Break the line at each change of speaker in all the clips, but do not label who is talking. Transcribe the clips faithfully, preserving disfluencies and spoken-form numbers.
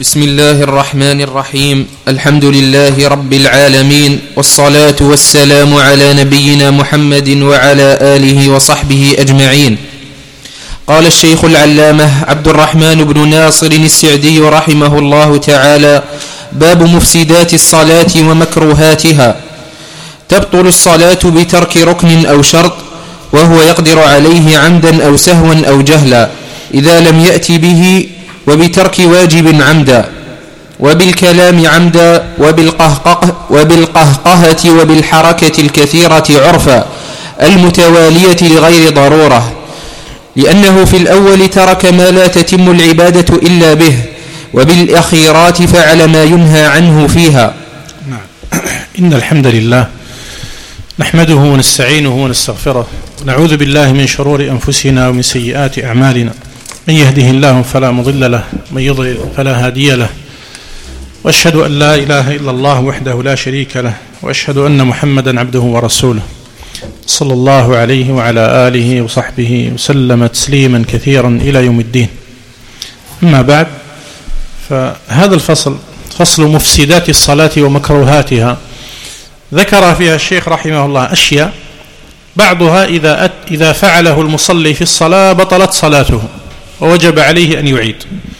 بسم الله الرحمن الرحيم. الحمد لله رب العالمين، والصلاة والسلام على نبينا محمد وعلى آله وصحبه أجمعين. قال الشيخ العلامة عبد الرحمن بن ناصر السعدي رحمه الله تعالى: باب مفسدات الصلاة ومكروهاتها. تبطل الصلاة بترك ركن أو شرط وهو يقدر عليه عمدا أو سهوا أو جهلا إذا لم يأتي به، وبترك واجب عمدا، وبالكلام عمدا، وبالقهقه وبالقهقهة وبالحركة الكثيرة عرفا المتوالية لغير ضرورة، لأنه في الأول ترك ما لا تتم العبادة إلا به، وبالأخيرات فعل ما ينهى عنه فيها.
إن الحمد لله نحمده ونستعينه ونستغفره، ونعوذ بالله من شرور أنفسنا ومن سيئات أعمالنا، من يهده الله فلا مضل له، من يضلل فلا هادي له، وأشهد أن لا إله إلا الله وحده لا شريك له، وأشهد أن محمدا عبده ورسوله صلى الله عليه وعلى آله وصحبه وسلم تسليما كثيرا إلى يوم الدين. أما بعد، فهذا الفصل فصل مفسدات الصلاة ومكروهاتها، ذكر فيها الشيخ رحمه الله أشياء بعضها إذا, أت إذا فعله المصلي في الصلاة بطلت صلاته ووجب عليه أن يعيد،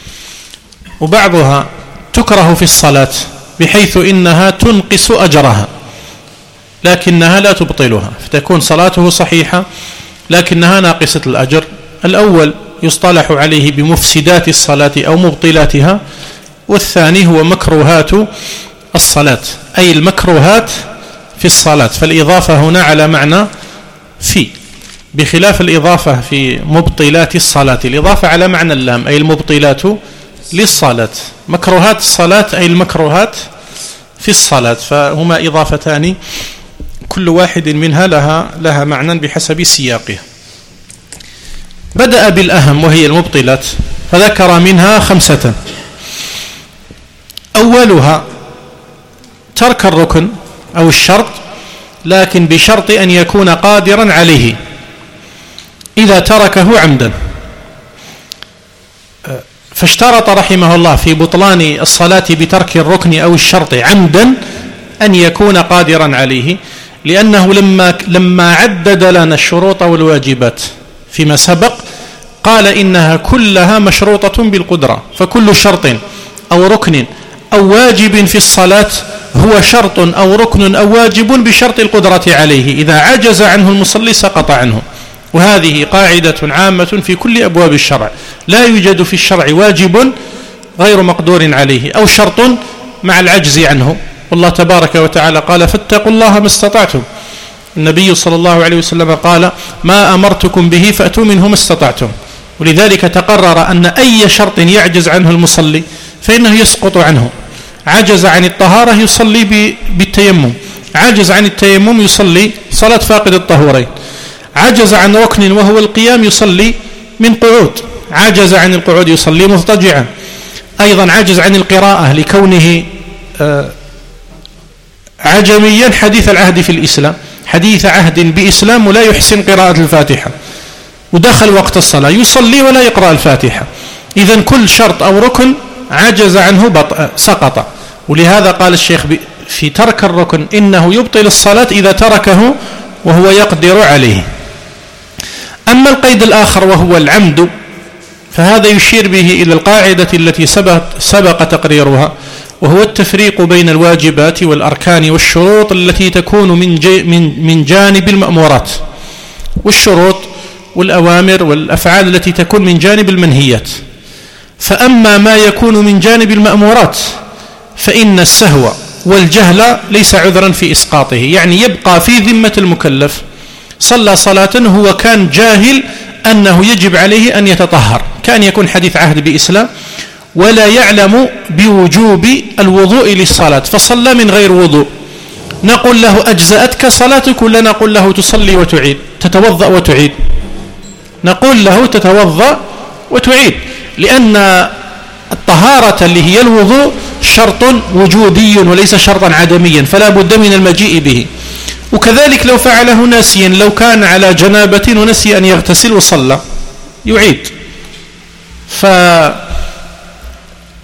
وبعضها تكره في الصلاة بحيث إنها تنقص أجرها لكنها لا تبطلها، فتكون صلاته صحيحة لكنها ناقصة الأجر. الأول يصطلح عليه بمفسدات الصلاة أو مبطلاتها، والثاني هو مكروهات الصلاة، أي المكروهات في الصلاة. فالإضافة هنا على معنى في، بخلاف الإضافة في مبطلات الصلاة، الإضافة على معنى اللام، أي المبطلات للصلاة. مكروهات الصلاة أي المكروهات في الصلاة، فهما إضافتان كل واحد منها لها, لها معنى بحسب سياقه. بدأ بالأهم وهي المبطلات، فذكر منها خمسة. أولها ترك الركن أو الشرط، لكن بشرط أن يكون قادرا عليه إذا تركه عمدا. فاشترط رحمه الله في بطلان الصلاة بترك الركن أو الشرط عمدا أن يكون قادرا عليه، لأنه لما, لما عدد لنا الشروط والواجبات فيما سبق قال إنها كلها مشروطة بالقدرة، فكل شرط أو ركن أو واجب في الصلاة هو شرط أو ركن أو واجب بشرط القدرة عليه، إذا عجز عنه المصلي سقط عنه. وهذه قاعدة عامة في كل أبواب الشرع، لا يوجد في الشرع واجب غير مقدور عليه أو شرط مع العجز عنه. والله تبارك وتعالى قال: فاتقوا الله ما استطعتم. النبي صلى الله عليه وسلم قال: ما أمرتكم به فأتوا منه ما استطعتم. ولذلك تقرر أن أي شرط يعجز عنه المصلي فإنه يسقط عنه. عجز عن الطهارة يصلي بالتيمم، عجز عن التيمم يصلي صلاة فاقد الطهورين، عجز عن ركن وهو القيام يصلي من قعود، عجز عن القعود يصلي مضطجعا، أيضا عجز عن القراءة لكونه عجميا حديث العهد في الإسلام، حديث عهد بإسلام ولا يحسن قراءة الفاتحة، ودخل وقت الصلاة يصلي ولا يقرأ الفاتحة. إذن كل شرط أو ركن عجز عنه بطء سقط. ولهذا قال الشيخ في ترك الركن إنه يبطل الصلاة إذا تركه وهو يقدر عليه. أما القيد الآخر وهو العمد، فهذا يشير به إلى القاعدة التي سبق, سبق تقريرها، وهو التفريق بين الواجبات والأركان والشروط التي تكون من, من, من جانب المأمورات، والشروط والأوامر والأفعال التي تكون من جانب المنهيات. فأما ما يكون من جانب المأمورات فإن السهو والجهل ليس عذرا في إسقاطه، يعني يبقى في ذمة المكلف. صلى صلاة هو كان جاهل أنه يجب عليه أن يتطهر، كان يكون حديث عهد بإسلام ولا يعلم بوجوب الوضوء للصلاة، فصلى من غير وضوء، نقول له أجزأتك صلاتك ولا نقول له تصلي وتعيد تتوضأ وتعيد؟ نقول له تتوضأ وتعيد، لأن الطهارة اللي هي الوضوء شرط وجودي وليس شرطا عدميا، فلا بد من المجيء به. وكذلك لو فعله ناسيا، لو كان على جنابة ونسي أن يغتسل وصلى يعيد. ف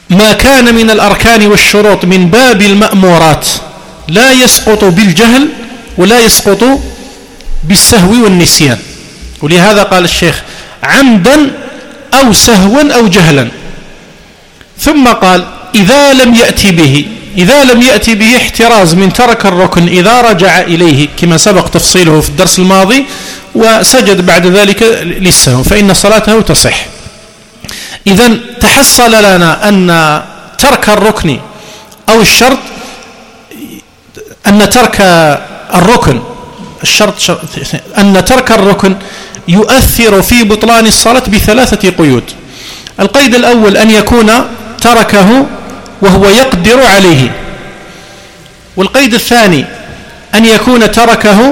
ما كان من الأركان والشروط من باب المأمورات لا يسقط بالجهل ولا يسقط بالسهو والنسيان. ولهذا قال الشيخ عمدا أو سهوا أو جهلا. ثم قال إذا لم يأتي به إذا لم يأتي به احتراز من ترك الركن إذا رجع إليه كما سبق تفصيله في الدرس الماضي وسجد بعد ذلك للسهو فإن صلاته تصح. إذن تحصل لنا أن ترك الركن أو الشرط أن ترك الركن الشرط أن ترك الركن يؤثر في بطلان الصلاة بثلاثة قيود. القيد الأول أن يكون تركه وهو يقدر عليه. والقيد الثاني أن يكون تركه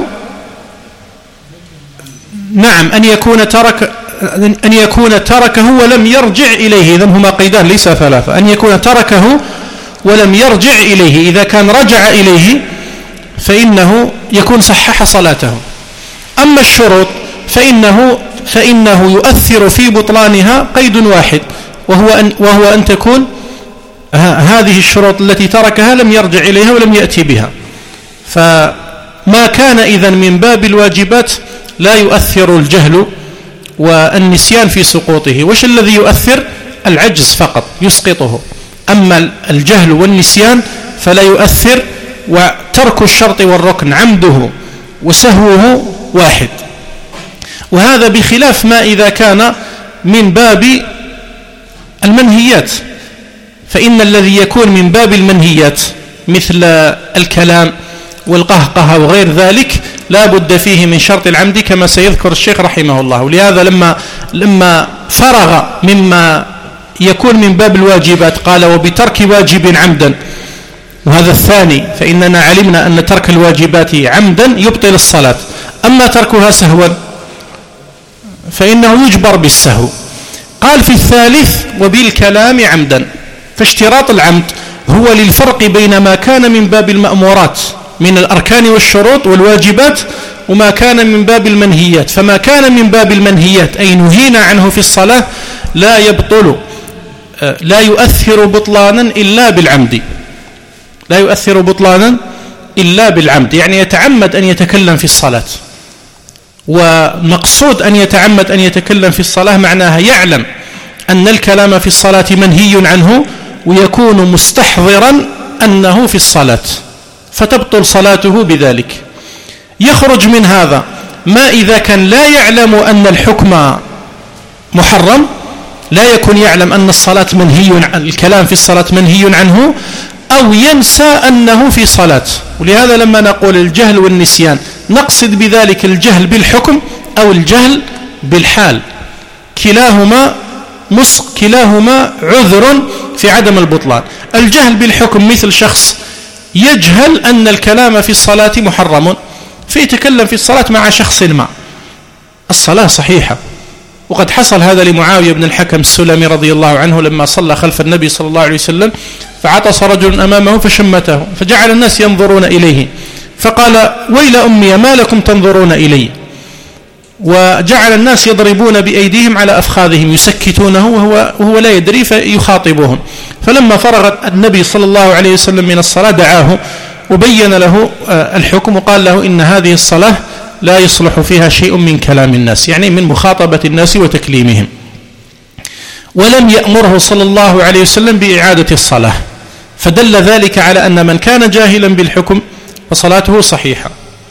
نعم أن يكون ترك أن يكون تركه ولم يرجع إليه. إذن هما قيدان ليس ثلاثة. أن يكون تركه ولم يرجع إليه. إذا كان رجع إليه فإنه يكون صحح صلاته. أما الشروط فإنه فإنه يؤثر في بطلانها قيد واحد وهو أن وهو أن تكون هذه الشروط التي تركها لم يرجع إليها ولم يأتي بها. فما كان إذن من باب الواجبات لا يؤثر الجهل والنسيان في سقوطه. وش الذي يؤثر؟ العجز فقط يسقطه. أما الجهل والنسيان فلا يؤثر. وترك الشرط والركن عمده وسهوه واحد. وهذا بخلاف ما إذا كان من باب المنهيات. فإن الذي يكون من باب المنهيات مثل الكلام والقهقه وغير ذلك لا بد فيه من شرط العمد كما سيذكر الشيخ رحمه الله. ولهذا لما لما فرغ مما يكون من باب الواجبات قال وبترك واجب عمدا. وهذا الثاني فإننا علمنا أن ترك الواجبات عمدا يبطل الصلاة. أما تركها سهوا فإنه يجبر بالسهو. قال في الثالث وبالكلام عمدا. فاشتراط العمد هو للفرق بين ما كان من باب المأمورات من الأركان والشروط والواجبات وما كان من باب المنهيات. فما كان من باب المنهيات أي نهينا عنه في الصلاة لا يبطل لا يؤثر بطلانا إلا بالعمد. لا يؤثر بطلانا إلا بالعمد يعني يتعمد أن يتكلم في الصلاة. ومقصود أن يتعمد أن يتكلم في الصلاة معناها يعلم أن الكلام في الصلاة منهي عنه ويكون مستحضرا أنه في الصلاة فتبطل صلاته بذلك. يخرج من هذا ما إذا كان لا يعلم أن الحكم محرم لا يكون يعلم أن الصلاة منهي عن الكلام في الصلاة منهي عنه أو ينسى أنه في صلاة. ولهذا لما نقول الجهل والنسيان نقصد بذلك الجهل بالحكم أو الجهل بالحال. كلاهما مس كلاهما عذر في عدم البطلان. الجهل بالحكم مثل شخص يجهل أن الكلام في الصلاة محرم فيتكلم في الصلاة مع شخص ما الصلاة صحيحة. وقد حصل هذا لمعاوية بن الحكم السلمي رضي الله عنه لما صلى خلف النبي صلى الله عليه وسلم فعطس رجل أمامه فشمته فجعل الناس ينظرون إليه فقال ويل أمي ما لكم تنظرون إلي. وجعل الناس يضربون بأيديهم على أفخاذهم يسكتونه وهو, وهو لا يدري فيخاطبهم. فلما فرغ النبي صلى الله عليه وسلم من الصلاة دعاه وبين له الحكم وقال له إن هذه الصلاة لا يصلح فيها شيء من كلام الناس يعني من مخاطبة الناس وتكليمهم. ولم يأمره صلى الله عليه وسلم بإعادة الصلاة. فدل ذلك على أن من كان جاهلا بالحكم فصلاته صحيحة.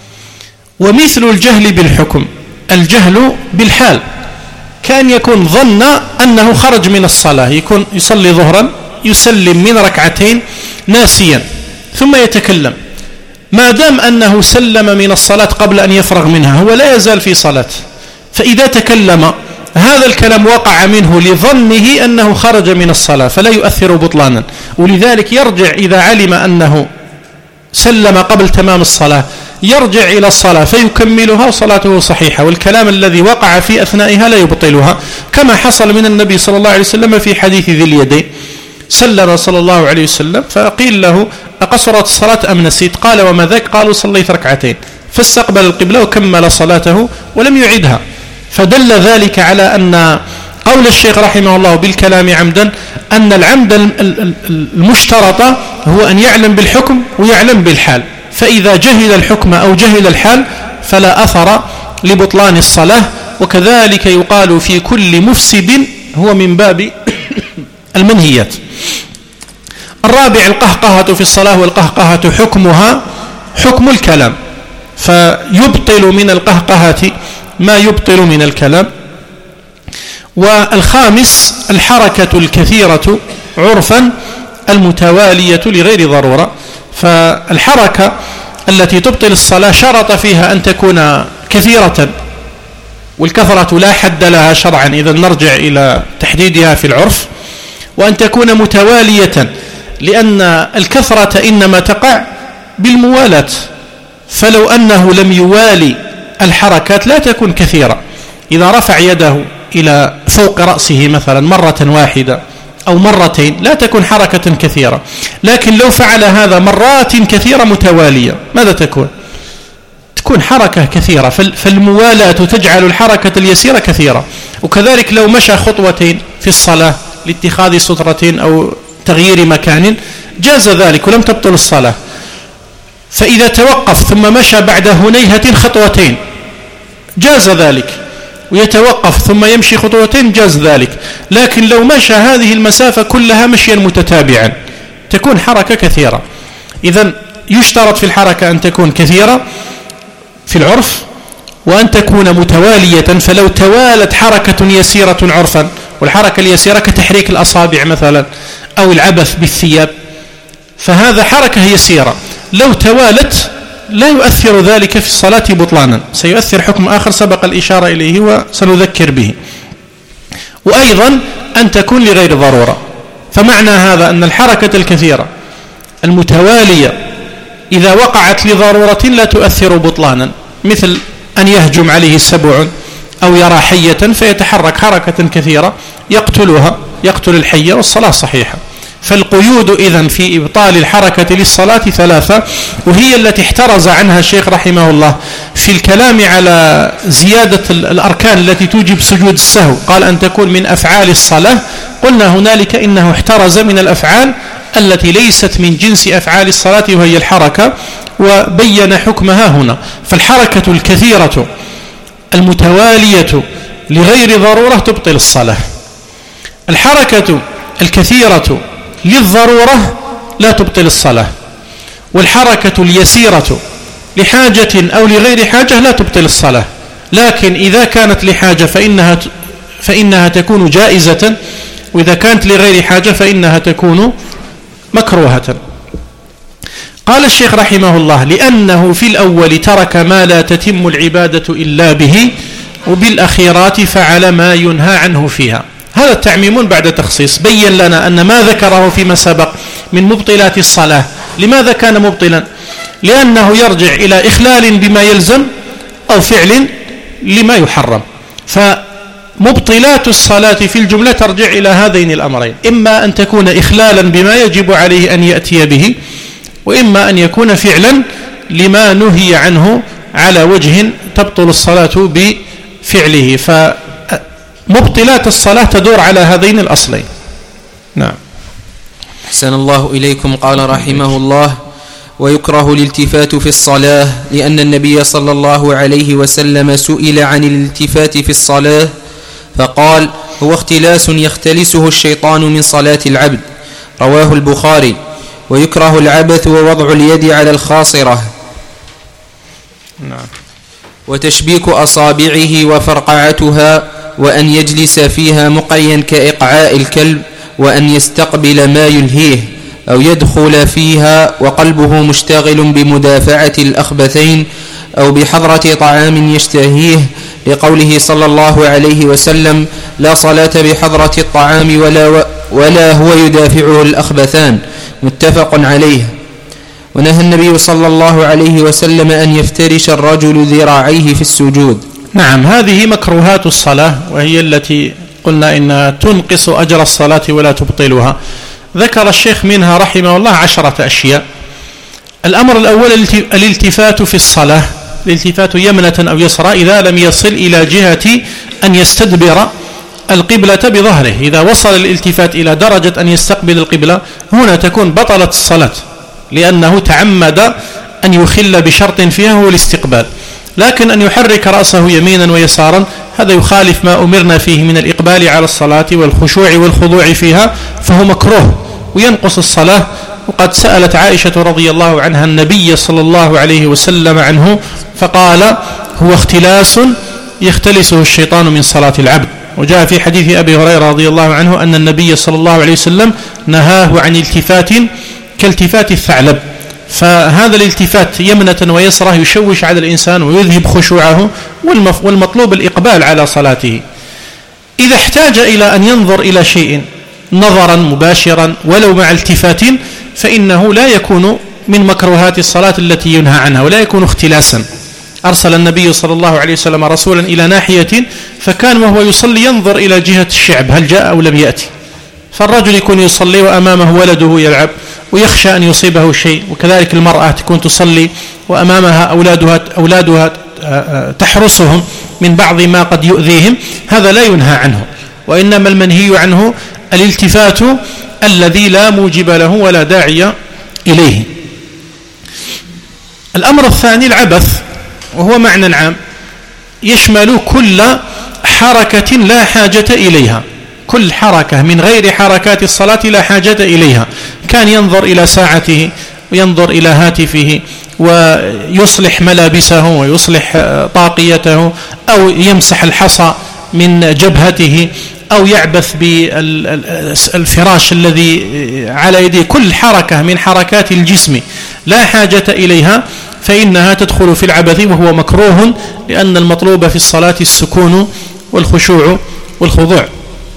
ومثل الجهل بالحكم الجهل بالحال كان يكون ظن أنه خرج من الصلاة يكون يصلي ظهرا يسلم من ركعتين ناسيا ثم يتكلم ما دام أنه سلم من الصلاة قبل أن يفرغ منها هو لا يزال في صلاة. فإذا تكلم هذا الكلام وقع منه لظنه أنه خرج من الصلاة فلا يؤثر بطلانا. ولذلك يرجع إذا علم أنه سلم قبل تمام الصلاة يرجع إلى الصلاة فيكملها وصلاته صحيحة. والكلام الذي وقع في أثنائها لا يبطلها كما حصل من النبي صلى الله عليه وسلم في حديث ذي اليدين. سلم صلى الله عليه وسلم فقيل له أقصرت الصلاة أم نسيت؟ قال وما ذاك؟ قالوا صليت ركعتين. فاستقبل القبلة وكمل صلاته ولم يعدها. فدل ذلك على أن قول الشيخ رحمه الله بالكلام عمدا أن العمد المشترط هو أن يعلم بالحكم ويعلم بالحال، فإذا جهل الحكم أو جهل الحال فلا أثر لبطلان الصلاة. وكذلك يقال في كل مفسد هو من باب المنهيات. الرابع القهقهة في الصلاة، والقهقهة حكمها حكم الكلام، فيبطل من القهقهة ما يبطل من الكلام. والخامس الحركة الكثيرة عرفا المتوالية لغير ضرورة، فالحركة التي تبطل الصلاة شرط فيها أن تكون كثيرة، والكثرة لا حد لها شرعا إذا نرجع إلى تحديدها في العرف، وأن تكون متوالية لأن الكثرة إنما تقع بالموالاة، فلو أنه لم يوالي الحركات لا تكون كثيرة. إذا رفع يده إلى فوق رأسه مثلا مرة واحدة أو مرتين لا تكون حركة كثيرة، لكن لو فعل هذا مرات كثيرة متوالية ماذا تكون؟ تكون حركة كثيرة، فالموالاة تجعل الحركة اليسيرة كثيرة. وكذلك لو مشى خطوتين في الصلاة لاتخاذ سترة أو تغيير مكان جاز ذلك ولم تبطل الصلاة. فإذا توقف ثم مشى بعد هنيهة خطوتين جاز ذلك، ويتوقف ثم يمشي خطوتين جاز ذلك. لكن لو مشى هذه المسافة كلها مشيا متتابعا تكون حركة كثيرة. إذن يشترط في الحركة أن تكون كثيرة في العرف وأن تكون متوالية، فلو توالت حركة يسيرة عرفا، والحركة اليسيرة كتحريك الأصابع مثلا أو العبث بالثياب، فهذا حركة يسيرة، لو توالت لا يؤثر ذلك في الصلاة بطلانا، سيؤثر حكم آخر سبق الإشارة إليه وسنذكر به. وأيضا أن تكون لغير ضرورة، فمعنى هذا أن الحركة الكثيرة المتوالية إذا وقعت لضرورة لا تؤثر بطلانا، مثل أن يهجم عليه سبع أو يرى حية فيتحرك حركة كثيرة يقتلها، يقتل الحية والصلاة صحيحة. فالقيود إذن في إبطال الحركة للصلاة ثلاثة، وهي التي احترز عنها الشيخ رحمه الله في الكلام على زيادة الأركان التي توجب سجود السهو. قال أن تكون من أفعال الصلاة، قلنا هنالك إنه احترز من الأفعال التي ليست من جنس أفعال الصلاة وهي الحركة، وبين حكمها هنا. فالحركة الكثيرة المتوالية لغير ضرورة تبطل الصلاة. الحركة الكثيرة للضرورة لا تبطل الصلاة، والحركة اليسيرة لحاجة أو لغير حاجة لا تبطل الصلاة، لكن إذا كانت لحاجة فإنها فإنها تكون جائزة، وإذا كانت لغير حاجة فإنها تكون مكروهة. قال الشيخ رحمه الله: لأنه في الأول ترك ما لا تتم العبادة إلا به، وبالأخيرات فعل ما ينهى عنه فيها. هذا التعميم بعد تخصيص، بين لنا أن ما ذكره فيما سبق من مبطلات الصلاة لماذا كان مبطلا؟ لأنه يرجع إلى إخلال بما يلزم أو فعل لما يحرم. فمبطلات الصلاة في الجملة ترجع إلى هذين الأمرين، إما أن تكون إخلالا بما يجب عليه أن يأتي به، وإما أن يكون فعلا لما نهي عنه على وجه تبطل الصلاة بفعله. فمبطلات الصلاة تدور على هذين الأصلين. نعم.
أحسن الله إليكم. قال رحمه الله: ويكره الالتفات في الصلاة، لأن النبي صلى الله عليه وسلم سئل عن الالتفات في الصلاة فقال: هو اختلاس يختلسه الشيطان من صلاة العبد. رواه البخاري. ويكره العبث ووضع اليد على الخاصرة،
نعم،
وتشبيك أصابعه وفرقعتها، وأن يجلس فيها مقريا كإقعاء الكلب، وأن يستقبل ما يلهيه، أو يدخل فيها وقلبه مشتغل بمدافعة الأخبثين، أو بحضرة طعام يشتهيه، لقوله صلى الله عليه وسلم: لا صلاة بحضرة الطعام ولا, ولا هو يدافعه الأخبثان. متفق عليه. ونهى النبي صلى الله عليه وسلم أن يفترش الرجل ذراعيه في السجود.
نعم، هذه مكروهات الصلاة، وهي التي قلنا إنها تنقص أجر الصلاة ولا تبطلها. ذكر الشيخ منها رحمه الله عشرة أشياء. الأمر الأول الالتفات في الصلاة، الالتفات يمنة أو يسرى إذا لم يصل إلى جهة أن يستدبر القبلة بظهره. إذا وصل الالتفات إلى درجة أن يستقبل القبلة هنا تكون بطلت الصلاة، لأنه تعمد أن يخل بشرط فيها هو الاستقبال. لكن أن يحرك رأسه يمينا ويسارا هذا يخالف ما أمرنا فيه من الإقبال على الصلاة والخشوع والخضوع فيها، فهو مكروه وينقص الصلاة. وقد سألت عائشة رضي الله عنها النبي صلى الله عليه وسلم عنه فقال هو اختلاس يختلسه الشيطان من صلاة العبد. وجاء في حديث أبي هريرة رضي الله عنه أن النبي صلى الله عليه وسلم نهاه عن التفات كالتفات الثعلب، فهذا الالتفات يمنة ويسرة يشوش على الإنسان ويذهب خشوعه، والمطلوب الإقبال على صلاته. إذا احتاج إلى أن ينظر إلى شيء نظرا مباشرا ولو مع التفات فإنه لا يكون من مكروهات الصلاة التي ينهى عنها ولا يكون اختلاسا. أرسل النبي صلى الله عليه وسلم رسولا إلى ناحية فكان وهو يصلي ينظر إلى جهة الشعب هل جاء أو لم يأتي، فالرجل يكون يصلي وأمامه ولده يلعب ويخشى أن يصيبه شيء، وكذلك المرأة تكون تصلي وأمامها أولادها, أولادها تحرسهم من بعض ما قد يؤذيهم، هذا لا ينهى عنه، وإنما المنهي عنه الالتفات الذي لا موجب له ولا داعي إليه. الأمر الثاني العبث، وهو معنى عام يشمل كل حركة لا حاجة إليها، كل حركة من غير حركات الصلاة لا حاجة إليها، كان ينظر إلى ساعته وينظر إلى هاتفه ويصلح ملابسه ويصلح طاقيته أو يمسح الحصى من جبهته أو يعبث بالفراش الذي على يديه، كل حركة من حركات الجسم لا حاجة إليها فإنها تدخل في العبث وهو مكروه، لأن المطلوب في الصلاة السكون والخشوع والخضوع.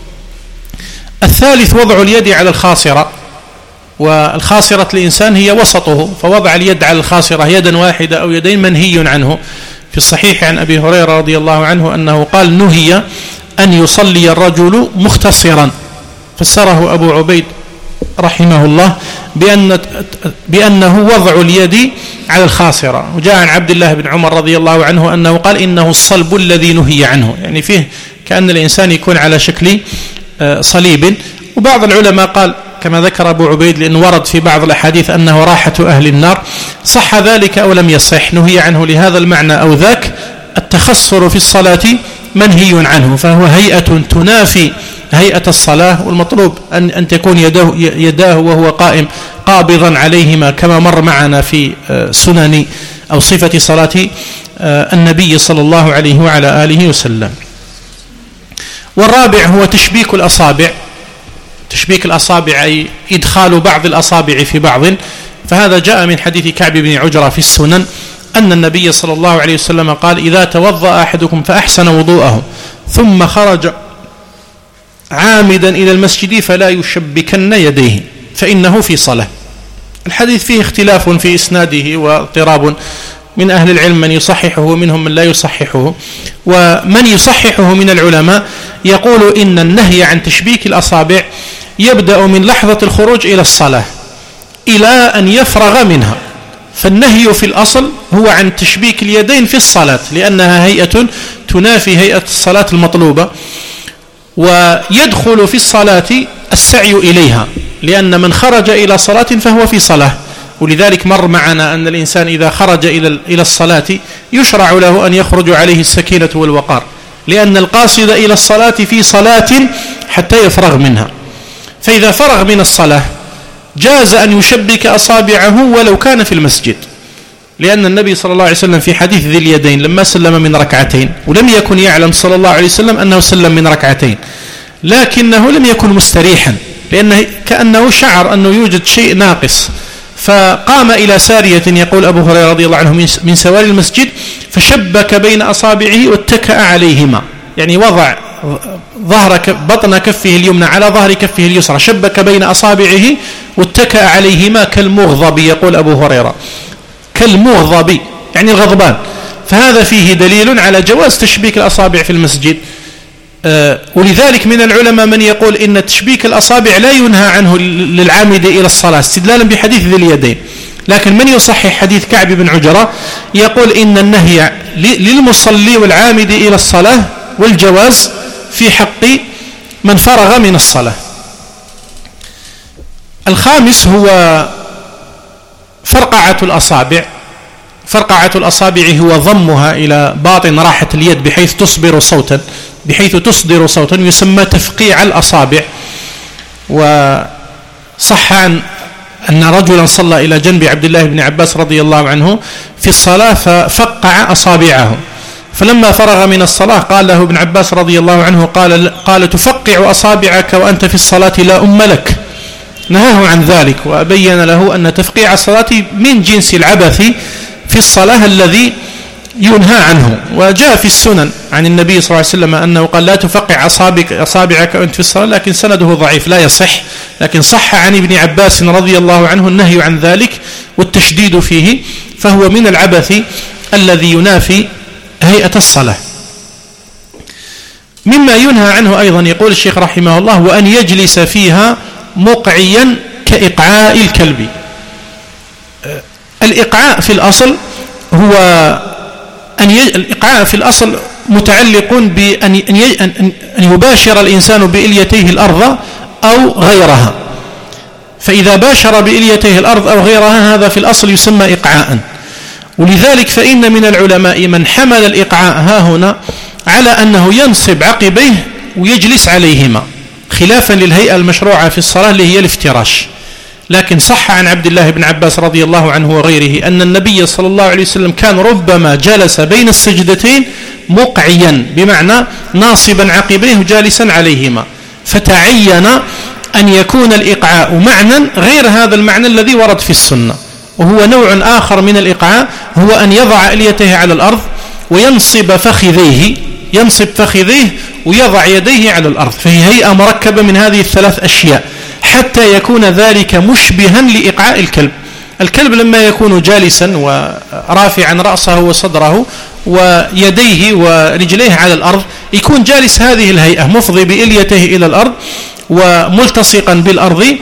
الثالث وضع اليد على الخاصرة، والخاصرة الإنسان هي وسطه، فوضع اليد على الخاصرة يدا واحدة أو يدين منهي عنه. في الصحيح عن أبي هريرة رضي الله عنه أنه قال نهي أن يصلي الرجل مختصرا، فسره أبو عبيد رحمه الله بأن بأنه وضع اليد على الخاصرة. وجاء عن عبد الله بن عمر رضي الله عنه أنه قال إنه الصلب الذي نهي عنه، يعني فيه كأن الإنسان يكون على شكل صليب. وبعض العلماء قال كما ذكر أبو عبيد لأنه ورد في بعض الأحاديث أنه راحة أهل النار، صح ذلك أو لم يصح نهي عنه لهذا المعنى أو ذاك. التخصر في الصلاة منهي عنه، فهو هيئة تنافي هيئة الصلاة، والمطلوب أن, أن تكون يداه, يداه وهو قائم قابضا عليهما كما مر معنا في سنن أو صفة صلاة النبي صلى الله عليه وعلى آله وسلم. والرابع هو تشبيك الأصابع، تشبيك الأصابع أي إدخال بعض الأصابع في بعض، فهذا جاء من حديث كعب بن عجرة في السنن أن النبي صلى الله عليه وسلم قال إذا توضأ أحدكم فأحسن وضوءه ثم خرج عامدا إلى المسجد فلا يشبكن يديه فإنه في صلاة. الحديث فيه اختلاف في إسناده واضطراب من أهل العلم، من يصححه ومنهم من لا يصححه. ومن يصححه من العلماء يقول إن النهي عن تشبيك الأصابع يبدأ من لحظة الخروج إلى الصلاة إلى أن يفرغ منها، فالنهي في الأصل هو عن تشبيك اليدين في الصلاة لأنها هيئة تنافي هيئة الصلاة المطلوبة، ويدخل في الصلاة السعي إليها لأن من خرج إلى صلاة فهو في صلاة. ولذلك مر معنا أن الإنسان إذا خرج إلى الصلاة يشرع له أن يخرج عليه السكينة والوقار، لأن القاصد إلى الصلاة في صلاة حتى يفرغ منها، فإذا فرغ من الصلاة جاز أن يشبك أصابعه ولو كان في المسجد، لأن النبي صلى الله عليه وسلم في حديث ذي اليدين لما سلم من ركعتين ولم يكن يعلم صلى الله عليه وسلم أنه سلم من ركعتين، لكنه لم يكن مستريحا لأنه كأنه شعر أنه يوجد شيء ناقص، فقام إلى سارية يقول أبو هريرة رضي الله عنه من سواري المسجد فشبك بين أصابعه واتكأ عليهما، يعني وضع ظهر بطن كفه اليمنى على ظهر كفه اليسرى، شبك بين أصابعه واتكأ عليهما كالمغضب، يقول أبو هريرة كالمغضب يعني الغضبان. فهذا فيه دليل على جواز تشبيك الأصابع في المسجد. آه ولذلك من العلماء من يقول إن تشبيك الأصابع لا ينهى عنه للعامد إلى الصلاة استدلالا بحديث ذي اليدين، لكن من يصحح حديث كعب بن عجرة يقول إن النهي للمصلي والعامد إلى الصلاة والجواز في حق من فرغ من الصلاة. الخامس هو فرقعة الأصابع. فرقعة الأصابع هو ضمها إلى باطن راحة اليد بحيث تصدر صوتا بحيث تصدر صوتا يسمى تفقيع الأصابع. وصح عن أن رجلا صلى إلى جنب عبد الله بن عباس رضي الله عنه في الصلاة ففقع أصابعه، فلما فرغ من الصلاة قال له ابن عباس رضي الله عنه قال, قال تفقع أصابعك وأنت في الصلاة لا أم لك، نهاه عن ذلك وأبين له أن تفقيع الصلاة من جنس العبث في الصلاة الذي ينهى عنه. وجاء في السنن عن النبي صلى الله عليه وسلم أنه قال لا تفقع أصابعك, أصابعك وأنت في الصلاة، لكن سنده ضعيف لا يصح، لكن صح عن ابن عباس رضي الله عنه النهي عن ذلك والتشديد فيه، فهو من العبث الذي ينافي هيئة الصلاة. مما ينهى عنه أيضا يقول الشيخ رحمه الله وأن يجلس فيها مقعيا كإقعاء الكلب. الإقعاء في الأصل هو أن ي... الإقعاء في الأصل متعلق بأن ي... أن يباشر الإنسان بإليتيه الأرض أو غيرها، فإذا باشر بإليتيه الأرض أو غيرها هذا في الأصل يسمى إقعاء. ولذلك فإن من العلماء من حمل الإقعاء ها هنا على أنه ينصب عقبيه ويجلس عليهما خلافا للهيئة المشروعة في الصلاة اللي هي الافتراش. لكن صح عن عبد الله بن عباس رضي الله عنه وغيره أن النبي صلى الله عليه وسلم كان ربما جلس بين السجدتين مقعيا، بمعنى ناصبا عقبيه جالسا عليهما، فتعين أن يكون الإقعاء معنى غير هذا المعنى الذي ورد في السنة، وهو نوع آخر من الإقعاء، هو أن يضع إليته على الأرض وينصب فخذيه ينصب فخذيه ويضع يديه على الأرض، فهي هيئة مركبة من هذه الثلاث أشياء حتى يكون ذلك مشبها لإقعاء الكلب. الكلب لما يكون جالسا ورافعا رأسه وصدره ويديه ورجليه على الأرض يكون جالس هذه الهيئة مفضي بإليته إلى الأرض وملتصقا بالأرض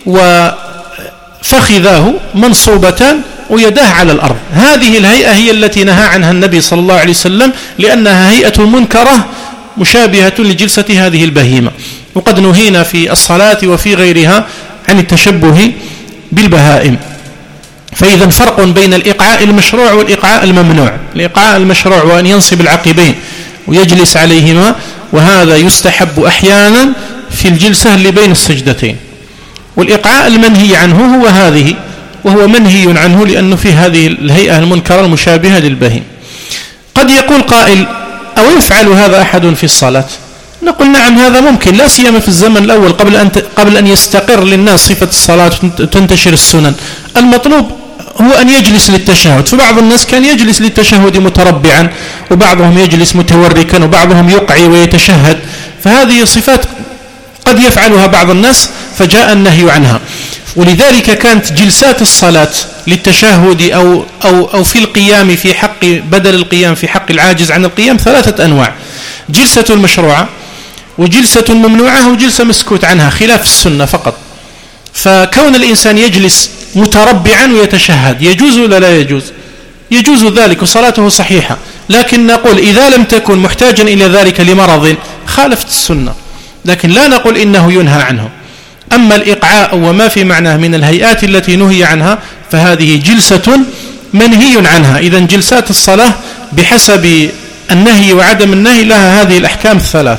وفخذاه منصوبتان ويداه على الأرض. هذه الهيئة هي التي نهى عنها النبي صلى الله عليه وسلم لأنها هيئة منكرة مشابهة لجلسة هذه البهيمة، وقد نهينا في الصلاة وفي غيرها عن التشبه بالبهائم. فإذا فرق بين الإقعاء المشروع والإقعاء الممنوع. الإقعاء المشروع وأن ينصب العقبين ويجلس عليهما، وهذا يستحب أحيانا في الجلسة اللي بين السجدتين. والإقعاء المنهي عنه هو هذه، وهو منهي عنه لأنه في هذه الهيئة المنكرة المشابهة للبهيم. قد يقول قائل أو يفعل هذا أحد في الصلاة؟ نقول نعم هذا ممكن، لا سيما في الزمن الأول قبل أن قبل أن يستقر للناس صفة الصلاة وتنتشر السنن. المطلوب هو أن يجلس للتشهد، فبعض الناس كان يجلس للتشهد متربعا، وبعضهم يجلس متوركا، وبعضهم يقعي ويتشهد، فهذه صفات قد يفعلها بعض الناس فجاء النهي عنها. ولذلك كانت جلسات الصلاة للتشهد أو, أو, أو في القيام في حق بدل القيام في حق العاجز عن القيام ثلاثة أنواع: جلسة المشروعة وجلسة ممنوعة وجلسة مسكوت عنها خلاف السنة فقط. فكون الإنسان يجلس متربعا ويتشهد يجوز ولا لا يجوز؟ يجوز ذلك وصلاته صحيحة، لكن نقول إذا لم تكن محتاجا إلى ذلك لمرض خالفت السنة، لكن لا نقول إنه ينهى عنه. أما الإقعاء وما في معناه من الهيئات التي نهي عنها فهذه جلسة منهي عنها. إذن جلسات الصلاة بحسب النهي وعدم النهي لها هذه الأحكام الثلاث.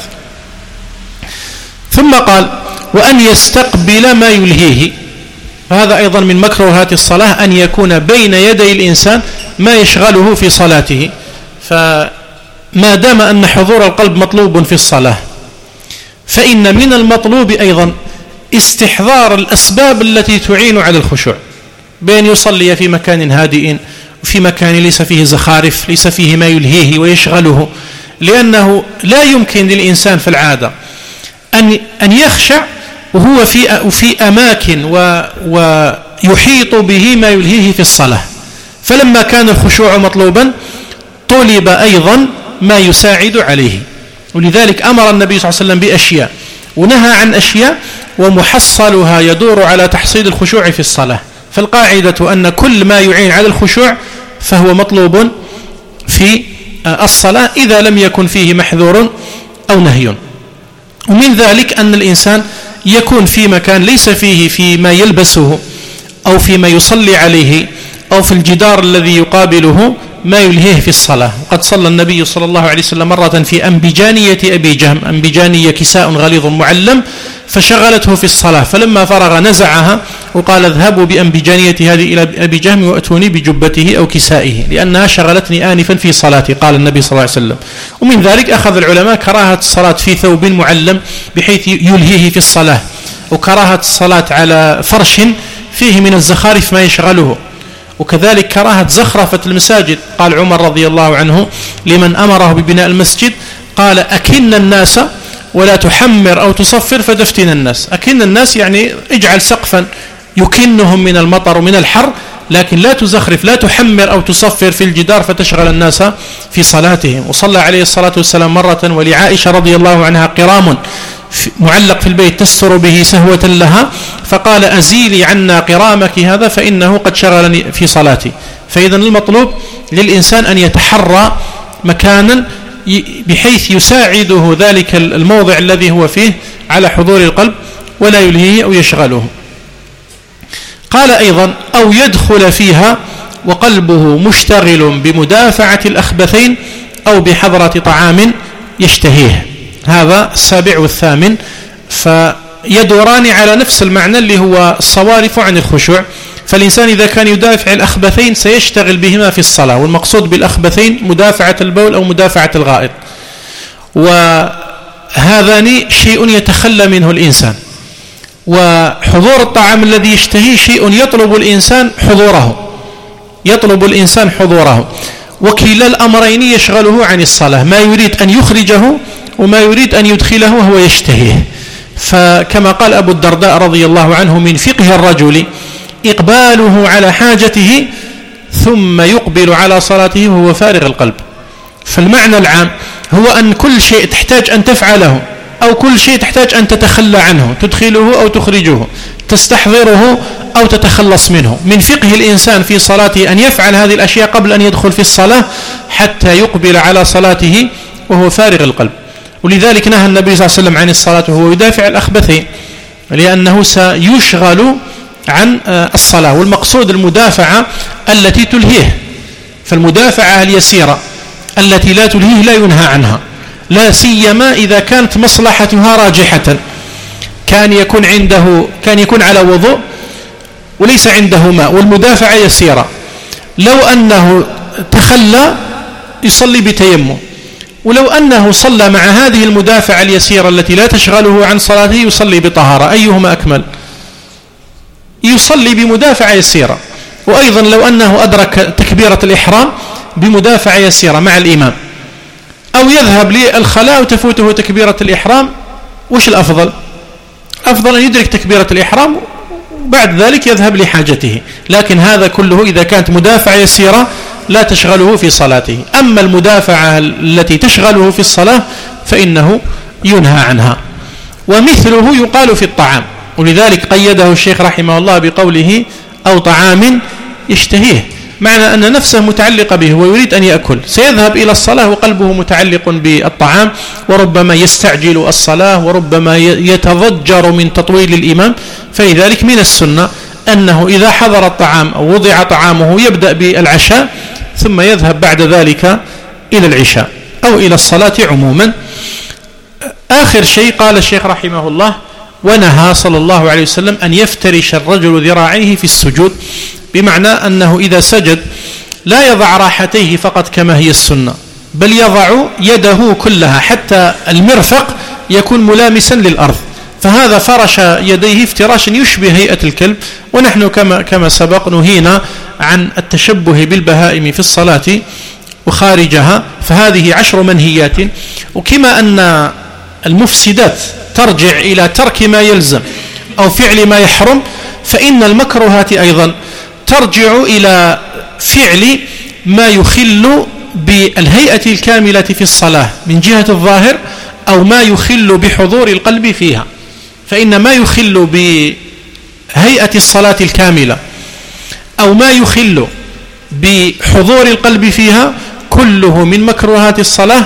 ثم قال وأن يستقبل ما يلهيه، فهذا أيضا من مكروهات الصلاة أن يكون بين يدي الإنسان ما يشغله في صلاته، فما دام أن حضور القلب مطلوب في الصلاة فإن من المطلوب أيضا استحضار الأسباب التي تعين على الخشوع، بأن يصلي في مكان هادئ، في مكان ليس فيه زخارف، ليس فيه ما يلهيه ويشغله، لأنه لا يمكن للإنسان في العادة أن أن يخشع وهو في في أماكن ويحيط به ما يلهيه في الصلاة. فلما كان الخشوع مطلوبا طلب أيضا ما يساعد عليه، ولذلك أمر النبي صلى الله عليه وسلم بأشياء ونهى عن أشياء، ومحصلها يدور على تحصيل الخشوع في الصلاة. فالقاعدة أن كل ما يعين على الخشوع فهو مطلوب في الصلاة إذا لم يكن فيه محذور أو نهي. ومن ذلك أن الإنسان يكون في مكان ليس فيه فيما يلبسه أو فيما يصلي عليه أو في الجدار الذي يقابله ما يلهيه في الصلاة. وقد صلى النبي صلى الله عليه وسلم مرة في أنبجانية أبي جهم، أنبجانية كساء غليظ معلم فشغلته في الصلاة، فلما فرغ نزعها وقال اذهبوا بأنبجانية هذه إلى أبي جهم وأتوني بجبته أو كسائه لأنها شغلتني آنفا في صلاتي، قال النبي صلى الله عليه وسلم. ومن ذلك أخذ العلماء كراهة الصلاة في ثوب معلم بحيث يلهيه في الصلاة، وكراهة الصلاة على فرش فيه من الزخارف ما يشغله، وكذلك كراهة زخرفة المساجد. قال عمر رضي الله عنه لمن أمره ببناء المسجد قال أكن الناس ولا تحمر أو تصفر فتفتن الناس. أكن الناس يعني اجعل سقفا يكنهم من المطر ومن الحر، لكن لا تزخرف، لا تحمر أو تصفر في الجدار فتشغل الناس في صلاتهم. وصلى عليه الصلاة والسلام مرة ولعائشة رضي الله عنها قرام معلق في البيت تستر به سهوة لها، فقال أزيلي عنا قرامك هذا فإنه قد شغلني في صلاتي. فإذا المطلوب للإنسان أن يتحرى مكانا بحيث يساعده ذلك الموضع الذي هو فيه على حضور القلب ولا يلهيه أو يشغله. قال أيضا أو يدخل فيها وقلبه مشتغل بمدافعة الأخبثين أو بحضرة طعام يشتهيه. هذا السابع والثامن، فيدوران على نفس المعنى اللي هو الصوارف عن الخشوع. فالإنسان إذا كان يدافع الأخبثين سيشتغل بهما في الصلاة، والمقصود بالأخبثين مدافعة البول أو مدافعة الغائط، وهذان شيء يتخلى منه الإنسان. وحضور الطعام الذي يشتهيه شيء يطلب الإنسان حضوره، يطلب الإنسان حضوره، وكلا الأمرين يشغله عن الصلاة، ما يريد أن يخرجه وما يريد أن يدخله وهو يشتهيه. فكما قال أبو الدرداء رضي الله عنه من فقه الرجل إقباله على حاجته ثم يقبل على صلاته وهو فارغ القلب. فالمعنى العام هو أن كل شيء تحتاج أن تفعله أو كل شيء تحتاج أن تتخلى عنه، تدخله أو تخرجه، تستحضره أو تتخلص منه. من فقه الإنسان في صلاته أن يفعل هذه الأشياء قبل أن يدخل في الصلاة حتى يقبل على صلاته وهو فارغ القلب. ولذلك نهى النبي صلى الله عليه وسلم عن الصلاة وهو يدافع الأخبثين، لأنه سيشغل عن الصلاة. والمقصود المدافعة التي تلهيه، فالمدافعة اليسيرة التي لا تلهيه لا ينهى عنها، لا سيما إذا كانت مصلحتها راجحة. كان يكون عنده كان يكون على وضوء وليس عنده ماء والمدافعة يسيرة، لو أنه تخلى يصلي بتيمم، ولو أنه صلى مع هذه المدافعة اليسيرة التي لا تشغله عن صلاته يصلي بطهارة. أيهما أكمل؟ يصلي بمدافعة يسيرة. وأيضا لو أنه أدرك تكبيرة الإحرام بمدافعة يسيرة مع الإمام، أو يذهب للخلاء وتفوته تكبيرة الإحرام، وش الأفضل؟ أفضل أن يدرك تكبيرة الإحرام وبعد ذلك يذهب لحاجته. لكن هذا كله إذا كانت مدافعة يسيرة لا تشغله في صلاته. أما المدافعة التي تشغله في الصلاة فإنه ينهى عنها. ومثله يقال في الطعام، ولذلك قيده الشيخ رحمه الله بقوله أو طعام يشتهيه، معنى أن نفسه متعلقة به ويريد أن يأكل، سيذهب إلى الصلاة وقلبه متعلق بالطعام، وربما يستعجل الصلاة وربما يتضجر من تطويل الإمام. فلذلك من السنة أنه إذا حضر الطعام أو وضع طعامه يبدأ بالعشاء ثم يذهب بعد ذلك إلى العشاء أو إلى الصلاة عموما. آخر شيء قال الشيخ رحمه الله ونهى صلى الله عليه وسلم أن يفترش الرجل ذراعيه في السجود، بمعنى أنه إذا سجد لا يضع راحتيه فقط كما هي السنة، بل يضع يده كلها حتى المرفق يكون ملامسا للأرض، فهذا فرش يديه افتراشا يشبه هيئة الكلب. ونحن كما كما سبق نهينا عن التشبه بالبهائم في الصلاة وخارجها، فهذه عشر منهيات. وكما أن المفسدات ترجع إلى ترك ما يلزم أو فعل ما يحرم، فإن المكروهات أيضا ترجع إلى فعل ما يخل بالهيئة الكاملة في الصلاة من جهة الظاهر، أو ما يخل بحضور القلب فيها. فإن ما يخل بهيئة الصلاة الكاملة أو ما يخل بحضور القلب فيها كله من مكروهات الصلاة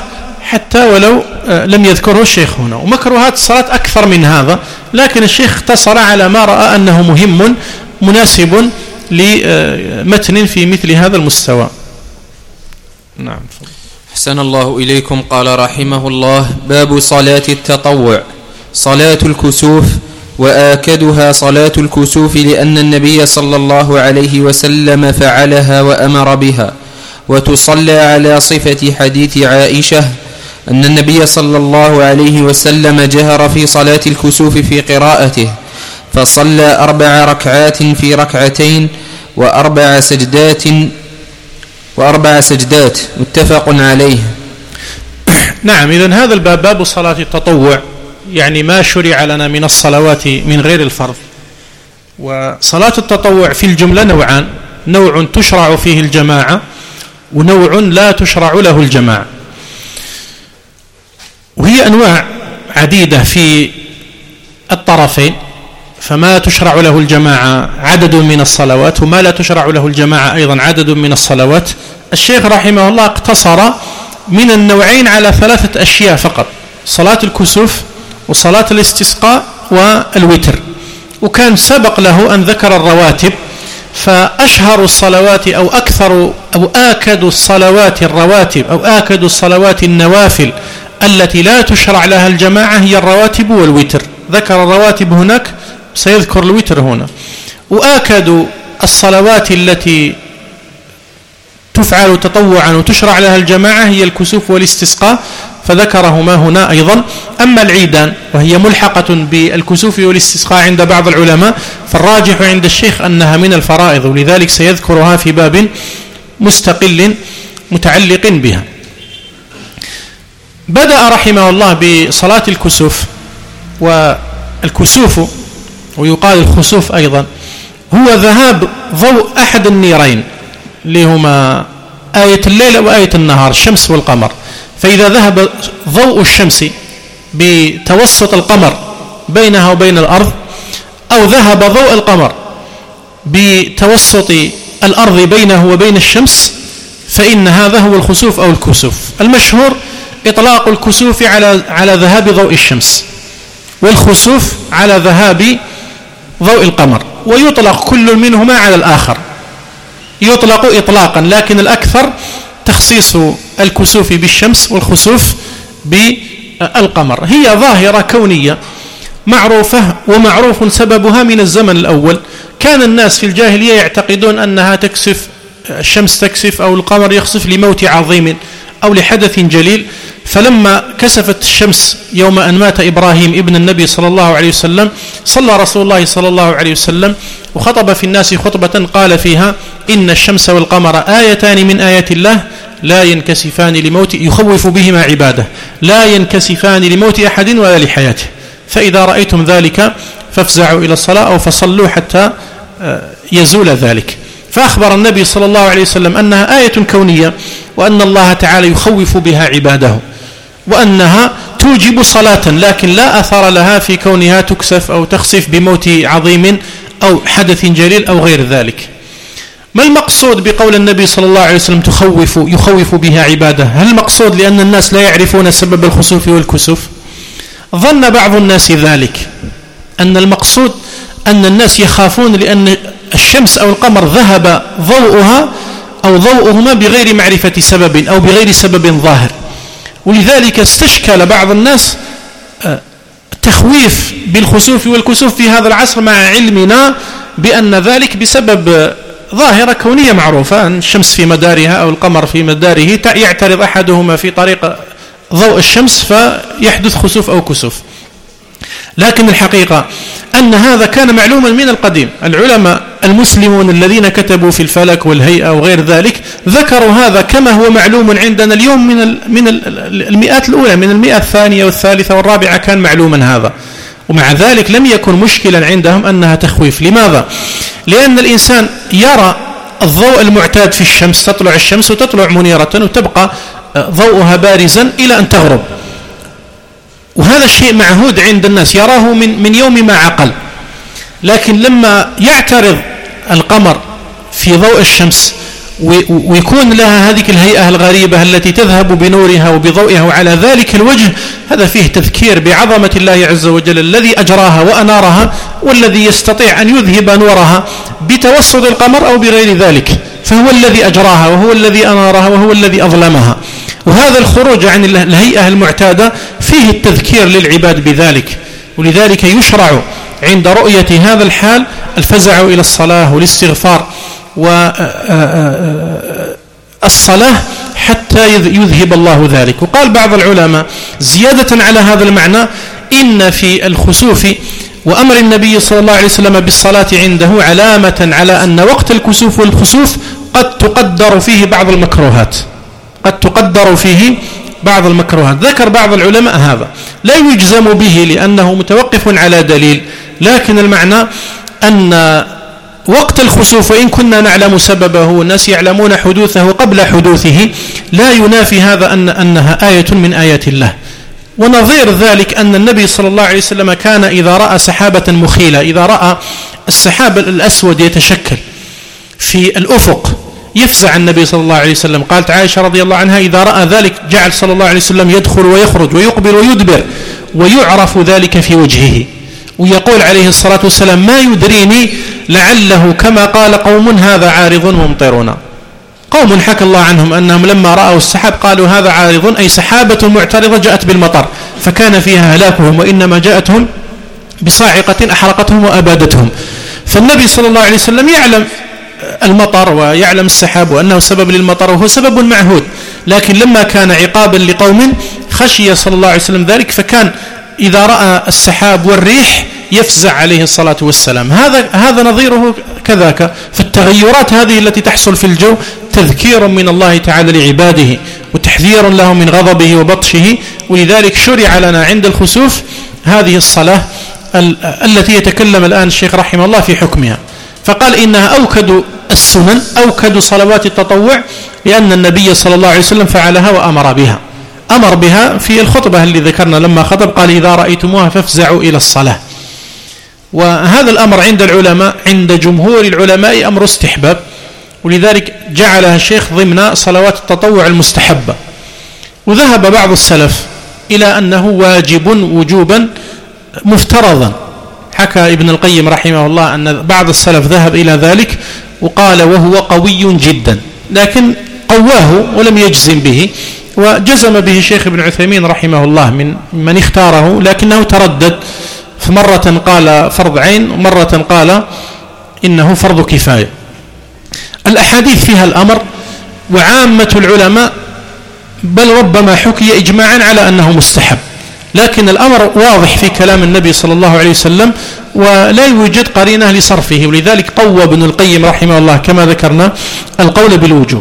حتى ولو لم يذكره الشيخ هنا. ومكروهات الصلاة أكثر من هذا، لكن الشيخ اختصر على ما رأى أنه مهم مناسب لمتن في مثل هذا المستوى. نعم.
أحسن الله إليكم. قال رحمه الله: باب صلاة التطوع. صلاة الكسوف، وآكدها صلاة الكسوف لأن النبي صلى الله عليه وسلم فعلها وأمر بها، وتصلى على صفة حديث عائشة أن النبي صلى الله عليه وسلم جهر في صلاة الكسوف في قراءته، فصلى أربع ركعات في ركعتين وأربع سجدات وأربع سجدات متفق عليه.
نعم. إذن هذا الباب باب صلاة التطوع، يعني ما شرع لنا من الصلوات من غير الفرض. وصلاة التطوع في الجملة نوعان: نوع تشرع فيه الجماعة، ونوع لا تشرع له الجماعة. وهي أنواع عديدة في الطرفين، فما تشرع له الجماعة عدد من الصلوات، وما لا تشرع له الجماعة أيضا عدد من الصلوات. الشيخ رحمه الله اقتصر من النوعين على ثلاثة أشياء فقط: صلاة الكسوف وصلاة الاستسقاء والوتر. وكان سبق له أن ذكر الرواتب، فأشهر الصلوات أو أكثر أو آكد الصلوات الرواتب أو آكد الصلوات النوافل التي لا تشرع لها الجماعة هي الرواتب والوتر. ذكر الرواتب هناك، سيذكر الوتر هنا. وآكد الصلوات التي تفعل تطوعا وتشرع لها الجماعة هي الكسوف والاستسقاء، فذكرهما هنا أيضا. أما العيدان وهي ملحقة بالكسوف والاستسقاء عند بعض العلماء، فالراجح عند الشيخ أنها من الفرائض، ولذلك سيذكرها في باب مستقل متعلق بها. بدأ رحمه الله بصلاة الكسوف. والكسوف ويقال الخسوف أيضا هو ذهاب ضوء أحد النيرين اللي هما آية الليل وآية النهار، الشمس والقمر. فإذا ذهب ضوء الشمس بتوسط القمر بينها وبين الأرض، أو ذهب ضوء القمر بتوسط الأرض بينه وبين الشمس، فإن هذا هو الخسوف أو الكسوف. المشهور إطلاق الكسوف على على ذهاب ضوء الشمس، والخسوف على ذهاب ضوء القمر، ويطلق كل منهما على الآخر، يطلق إطلاقا، لكن الأكثر تخصيص الكسوف بالشمس والخسوف بالقمر. هي ظاهرة كونية معروفة، ومعروف سببها من الزمن الأول. كان الناس في الجاهلية يعتقدون أنها تكسف، الشمس تكسف أو القمر يخسف لموت عظيم أو لحدث جليل. فلما كسفت الشمس يوم أن مات إبراهيم ابن النبي صلى الله عليه وسلم، صلى رسول الله صلى الله عليه وسلم وخطب في الناس خطبة قال فيها: إن الشمس والقمر آيتان من آيات الله لا ينكسفان لموت، يخوف بهما عباده، لا ينكسفان لموت أحد ولا لحياته، فإذا رأيتم ذلك فافزعوا إلى الصلاة أو فصلوا حتى يزول ذلك. فأخبر النبي صلى الله عليه وسلم أنها آية كونية، وأن الله تعالى يخوف بها عباده، وأنها توجب صلاة، لكن لا أثر لها في كونها تكسف أو تخسف بموت عظيم أو حدث جليل أو غير ذلك. ما المقصود بقول النبي صلى الله عليه وسلم تخوف يخوف بها عباده؟ هل المقصود لأن الناس لا يعرفون سبب الخسوف والكسوف؟ ظن بعض الناس ذلك، أن المقصود أن الناس يخافون لأن الشمس أو القمر ذهب ضوءها أو ضوءهما بغير معرفة سبب أو بغير سبب ظاهر، ولذلك استشكل بعض الناس تخويف بالخسوف والكسوف في هذا العصر، مع علمنا بأن ذلك بسبب ظاهرة كونية معروفة، أن الشمس في مدارها أو القمر في مداره، يعترض أحدهما في طريق ضوء الشمس فيحدث خسوف أو كسوف. لكن الحقيقة أن هذا كان معلوما من القديم. العلماء المسلمون الذين كتبوا في الفلك والهيئة وغير ذلك ذكروا هذا كما هو معلوم عندنا اليوم من من المئات الأولى، من المئة الثانية والثالثة والرابعة كان معلوما هذا، ومع ذلك لم يكن مشكلا عندهم أنها تخويف. لماذا؟ لأن الإنسان يرى الضوء المعتاد في الشمس، تطلع الشمس وتطلع منيرة وتبقى ضوءها بارزا إلى أن تغرب، وهذا الشيء معهود عند الناس، يراه من من يوم ما عقل. لكن لما يعترض القمر في ضوء الشمس ويكون لها هذه الهيئة الغريبة التي تذهب بنورها وبضوئها وعلى ذلك الوجه، هذا فيه تذكير بعظمة الله عز وجل الذي أجراها وأنارها، والذي يستطيع أن يذهب نورها بتوسط القمر أو بغير ذلك، فهو الذي أجراها وهو الذي أنارها وهو الذي أظلمها. وهذا الخروج عن الهيئة المعتادة فيه التذكير للعباد بذلك، ولذلك يشرع عند رؤية هذا الحال الفزع إلى الصلاة والاستغفار والصلاة حتى يذهب الله ذلك. وقال بعض العلماء زيادة على هذا المعنى إن في الخسوف وأمر النبي صلى الله عليه وسلم بالصلاة عنده علامة على أن وقت الكسوف والخسوف قد تقدر فيه بعض المكروهات، قد تقدر فيه بعض المكروهات. ذكر بعض العلماء هذا لا يجزم به لأنه متوقف على دليل، لكن المعنى أن وقت الخسوف وإن كنا نعلم سببه والناس يعلمون حدوثه قبل حدوثه لا ينافي هذا أن أنها آية من آيات الله. ونظير ذلك أن النبي صلى الله عليه وسلم كان إذا رأى سحابة مخيلة، إذا رأى السحاب الأسود يتشكل في الأفق يفزع النبي صلى الله عليه وسلم. قالت عائشة رضي الله عنها إذا رأى ذلك جعل صلى الله عليه وسلم يدخل ويخرج ويقبل ويدبر ويعرف ذلك في وجهه، ويقول عليه الصلاة والسلام ما يدريني لعله كما قال قوم هذا عارض ممطرنا. قوم حكى الله عنهم أنهم لما رأوا السحاب قالوا هذا عارض، أي سحابة معترضة جاءت بالمطر فكان فيها هلاكهم، وإنما جاءتهم بصاعقة أحرقتهم وأبادتهم. فالنبي صلى الله عليه وسلم يعلم المطر ويعلم السحاب وأنه سبب للمطر وهو سبب معهود، لكن لما كان عقابا لقوم خشي صلى الله عليه وسلم ذلك، فكان إذا رأى السحاب والريح يفزع عليه الصلاة والسلام. هذا هذا نظيره كذاك. فالتغيرات هذه التي تحصل في الجو تذكير من الله تعالى لعباده وتحذير له من غضبه وبطشه، ولذلك شرع لنا عند الخسوف هذه الصلاة التي يتكلم الآن الشيخ رحمه الله في حكمها. فقال إنها أوكد السنن، أوكد صلوات التطوع، لأن النبي صلى الله عليه وسلم فعلها وأمر بها، أمر بها في الخطبة اللي ذكرنا لما خطب قال إذا رأيتموها فافزعوا إلى الصلاة. وهذا الأمر عند العلماء عند جمهور العلماء أمر استحباب، ولذلك جعلها الشيخ ضمن صلوات التطوع المستحبة. وذهب بعض السلف إلى أنه واجب وجوبا مفترضا، حكى ابن القيم رحمه الله أن بعض السلف ذهب إلى ذلك وقال وهو قوي جدا، لكن قواه ولم يجزم به، وجزم به الشيخ ابن عثيمين رحمه الله من من اختاره، لكنه تردد، فمرة قال فرض عين ومرة قال إنه فرض كفاية. الأحاديث فيها الأمر، وعامة العلماء بل ربما حكي إجماعا على أنه مستحب، لكن الأمر واضح في كلام النبي صلى الله عليه وسلم ولا يوجد قرينة لصرفه، ولذلك قوى ابن القيم رحمه الله كما ذكرنا القول بالوجوب.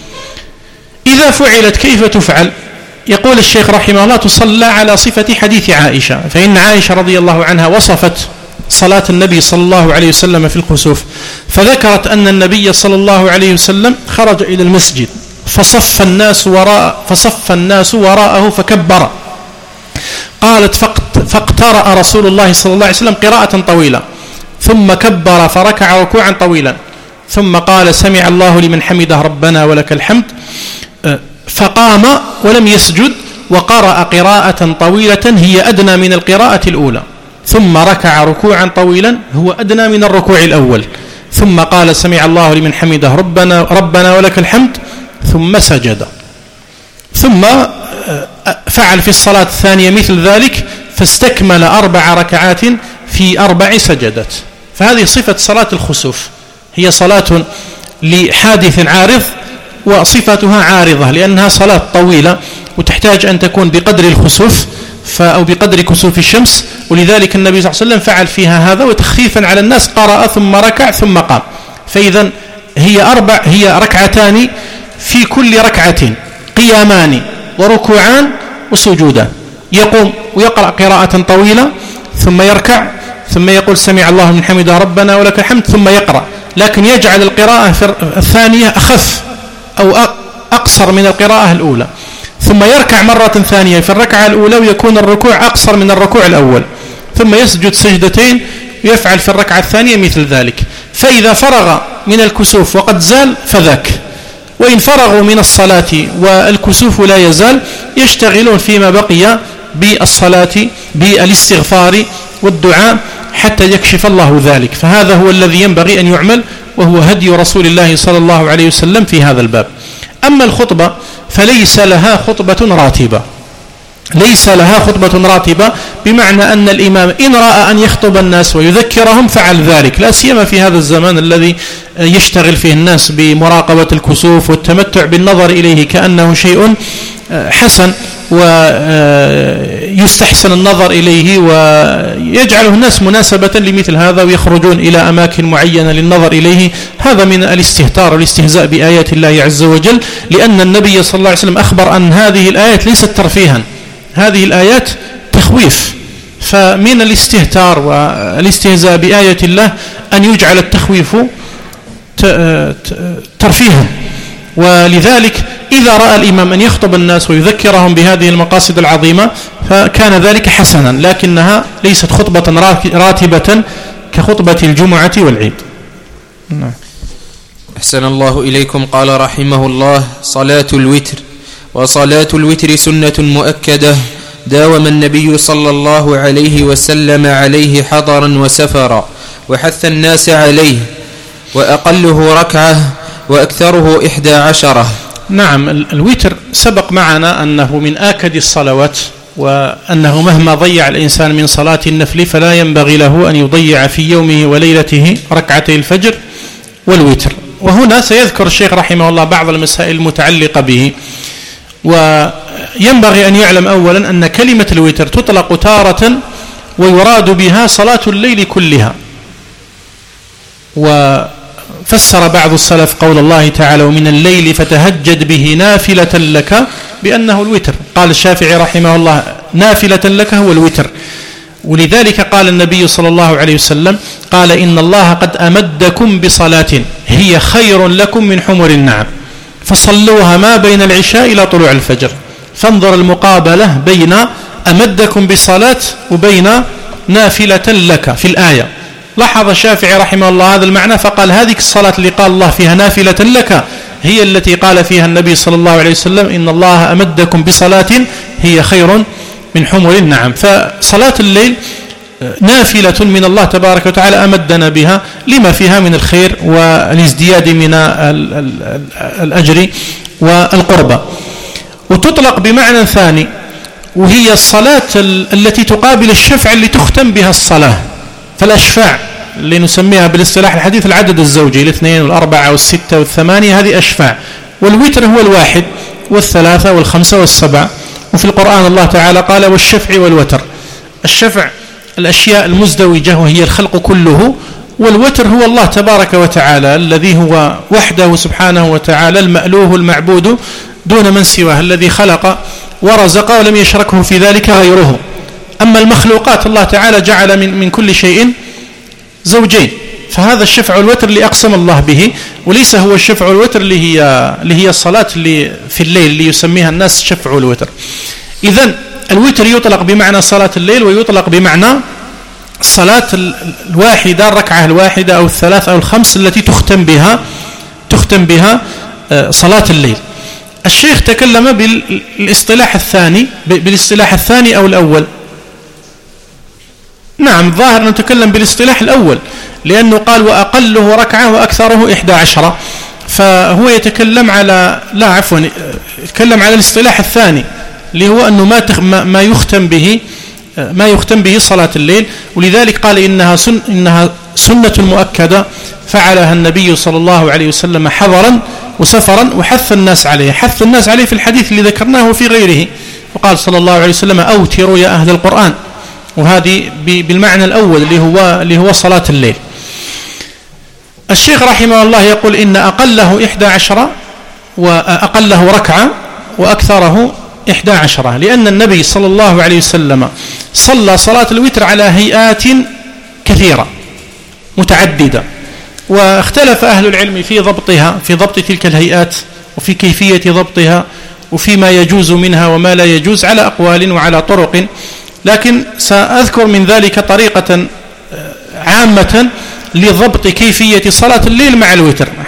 إذا فعلت كيف تفعل؟ يقول الشيخ رحمه الله تصلى على صفة حديث عائشة، فإن عائشة رضي الله عنها وصفت صلاة النبي صلى الله عليه وسلم في الخسوف، فذكرت أن النبي صلى الله عليه وسلم خرج إلى المسجد فصف الناس وراء فصف الناس وراءه فكبر. قالت فاقترأ رسول الله صلى الله عليه وسلم قراءة طويلة ثم كبر فركع ركوعا طويلا، ثم قال سمع الله لمن حمده ربنا ولك الحمد، فقام ولم يسجد وقرأ قراءة طويلة هي أدنى من القراءة الأولى، ثم ركع ركوعا طويلا هو أدنى من الركوع الأول، ثم قال سمع الله لمن حمده ربنا ربنا ولك الحمد، ثم سجد، ثم فعل في الصلاة الثانية مثل ذلك فاستكمل أربع ركعات في أربع سجدات. فهذه صفة صلاة الخسوف، هي صلاة لحادث عارض وصفتها عارضة لأنها صلاة طويلة وتحتاج أن تكون بقدر الخسوف أو بقدر كسوف الشمس، ولذلك النبي صلى الله عليه وسلم فعل فيها هذا، وتخفيفا على الناس قرأ ثم ركع ثم قام. فإذا هي أربع هي ركعتان في كل ركعة قيامان وركوعان وسجودان، يقوم ويقرأ قراءة طويلة ثم يركع ثم يقول سمع الله من حمده ربنا ولك الحمد ثم يقرأ، لكن يجعل القراءة الثانية أخف أو أقصر من القراءة الأولى، ثم يركع مرة ثانية في الركعة الأولى ويكون الركوع أقصر من الركوع الأول، ثم يسجد سجدتين ويفعل في الركعة الثانية مثل ذلك. فإذا فرغ من الكسوف وقد زال فذاك، وإن فرغوا من الصلاة والكسوف لا يزال يشتغلون فيما بقي بالصلاة بالاستغفار والدعاء حتى يكشف الله ذلك. فهذا هو الذي ينبغي أن يعمل، وهو هدي رسول الله صلى الله عليه وسلم في هذا الباب. أما الخطبة فليس لها خطبة راتبة، ليس لها خطبة راتبة بمعنى أن الإمام إن رأى أن يخطب الناس ويذكرهم فعل ذلك، لا سيما في هذا الزمان الذي يشتغل فيه الناس بمراقبة الكسوف والتمتع بالنظر إليه كأنه شيء حسن ويستحسن النظر إليه، ويجعله الناس مناسبة لمثل هذا ويخرجون إلى أماكن معينة للنظر إليه. هذا من الاستهتار والاستهزاء بآيات الله عز وجل، لأن النبي صلى الله عليه وسلم أخبر أن هذه الآيات ليست ترفيها، هذه الآيات تخويف. فمن الاستهتار والاستهزاء بآية الله أن يجعل التخويف ترفيها. ولذلك إذا رأى الإمام أن يخطب الناس ويذكرهم بهذه المقاصد العظيمة فكان ذلك حسنا، لكنها ليست خطبة راتبة كخطبة الجمعة والعيد. نعم.
أحسن الله إليكم. قال رحمه الله: صلاة الوتر. وصلاة الوتر سنة مؤكدة داوم النبي صلى الله عليه وسلم عليه حضرا وسفرا، وحث الناس عليه، وأقله ركعة وأكثره إحدى عشرة.
نعم، الوتر سبق معنا أنه من آكد الصلوات، وأنه مهما ضيع الإنسان من صلاة النفل فلا ينبغي له أن يضيع في يومه وليلته ركعتي الفجر والوتر. وهنا سيذكر الشيخ رحمه الله بعض المسائل المتعلقة به. وينبغي أن يعلم أولا أن كلمة الوتر تطلق تارة ويراد بها صلاة الليل كلها. وفسر بعض السلف قول الله تعالى: ومن الليل فتهجد به نافلة لك، بأنه الوتر. قال الشافعي رحمه الله: نافلة لك هو الوتر. ولذلك قال النبي صلى الله عليه وسلم: قال إن الله قد أمدكم بصلاة هي خير لكم من حمر النعم فصلوها ما بين العشاء إلى طلوع الفجر. فانظر المقابلة بين أمدكم بصلاة وبين نافلة لك في الآية. لاحظ الشافعي رحمه الله هذا المعنى فقال: هذه الصلاة اللي قال الله فيها نافلة لك هي التي قال فيها النبي صلى الله عليه وسلم: إن الله أمدكم بصلاة هي خير من حمر النعم. فصلاة الليل نافلة من الله تبارك وتعالى أمدنا بها لما فيها من الخير والازدياد من الأجر والقربة. وتطلق بمعنى ثاني، وهي الصلاة التي تقابل الشفع اللي تختم بها الصلاة. فالأشفاع اللي نسميها بالاصطلاح الحديث العدد الزوجي، الاثنين والأربعة والستة والثمانية، هذه أشفاع. والوتر هو الواحد والثلاثة والخمسة والسبعة. وفي القرآن الله تعالى قال: والشفع والوتر. الشفع الأشياء المزدوجة وهي الخلق كله، والوتر هو الله تبارك وتعالى الذي هو وحده سبحانه وتعالى المألوه المعبود دون من سواه، الذي خلق ورزق ولم يشركه في ذلك غيره. أما المخلوقات الله تعالى جعل من, من كل شيء زوجين. فهذا الشفع والوتر اللي أقسم الله به، وليس هو الشفع والوتر اللي هي, اللي هي الصلاة اللي في الليل اللي يسميها الناس شفع والوتر. إذن الوتر يطلق بمعنى صلاة الليل، ويطلق بمعنى الصلاة الواحدة، الركعة الواحدة أو الثلاث أو الخمس التي تختم بها تختم بها صلاة الليل. الشيخ تكلم بالاصطلاح الثاني بالاصطلاح الثاني أو الأول. نعم، ظاهر نتكلم بالاصطلاح الأول، لأنه قال: وأقله ركعة وأكثره إحدى عشرة. فهو يتكلم على لا عفوا يتكلم على الاصطلاح الثاني اللي هو أنه ما تخ... ما يختم به ما يختم به صلاة الليل. ولذلك قال: إنها سن... إنها سنة مؤكدة فعلها النبي صلى الله عليه وسلم حضرا وسفرا، وحث الناس عليه. حث الناس عليه في الحديث اللي ذكرناه في غيره، وقال صلى الله عليه وسلم: أوتروا يا أهل القرآن. وهذه بالمعنى الأول اللي هو اللي هو صلاة الليل. الشيخ رحمه الله يقول: إن أقله إحدى عشرة وأقله ركعة وأكثره إحدى عشرة، لأن النبي صلى الله عليه وسلم صلى صلاة الوتر على هيئات كثيرة متعددة، واختلف أهل العلم في ضبطها في ضبط تلك الهيئات وفي كيفية ضبطها وفيما يجوز منها وما لا يجوز على أقوال وعلى طرق. لكن سأذكر من ذلك طريقة عامة لضبط كيفية صلاة الليل مع الوتر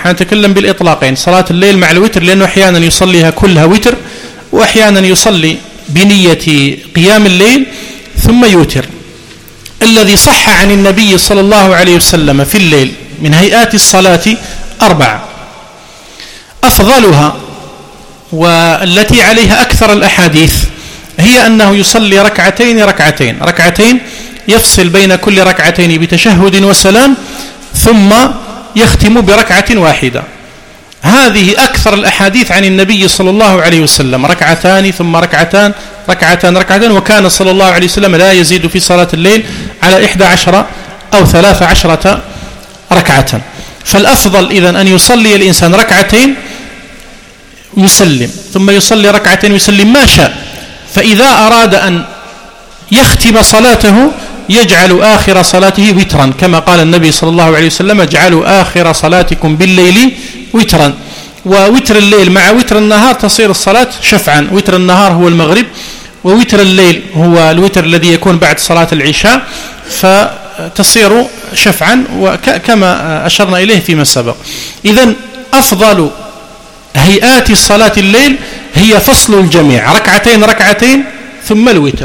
حنتكلم بالإطلاقين، صلاة الليل مع الوتر، لأنه أحيانا يصليها كلها وتر وأحيانا يصلي بنية قيام الليل ثم يوتر. الذي صح عن النبي صلى الله عليه وسلم في الليل من هيئات الصلاة أربعة، أفضلها والتي عليها أكثر الأحاديث هي أنه يصلي ركعتين ركعتين ركعتين يفصل بين كل ركعتين بتشهد وسلام ثم يختم بركعة واحدة. هذه أكثر الأحاديث عن النبي صلى الله عليه وسلم، ركعتان ثم ركعتان ركعتان ركعتان، وكان صلى الله عليه وسلم لا يزيد في صلاة الليل على إحدى عشر أو ثلاث عشرة ركعة. فالأفضل إذن أن يصلي الإنسان ركعتين ويسلم، ثم يصلي ركعتين ويسلم ما شاء. فإذا أراد أن يختم صلاته يجعل آخر صلاته وترا، كما قال النبي صلى الله عليه وسلم: اجعلوا آخر صلاتكم بالليل وترا. ووتر الليل مع وتر النهار تصير الصلاة شفعا، وتر النهار هو المغرب، ووتر الليل هو الوتر الذي يكون بعد صلاة العشاء، فتصير شفعا وكما أشرنا إليه فيما سبق. إذن أفضل هيئات صلاة الليل هي فصل الجميع، ركعتين ركعتين ثم الوتر.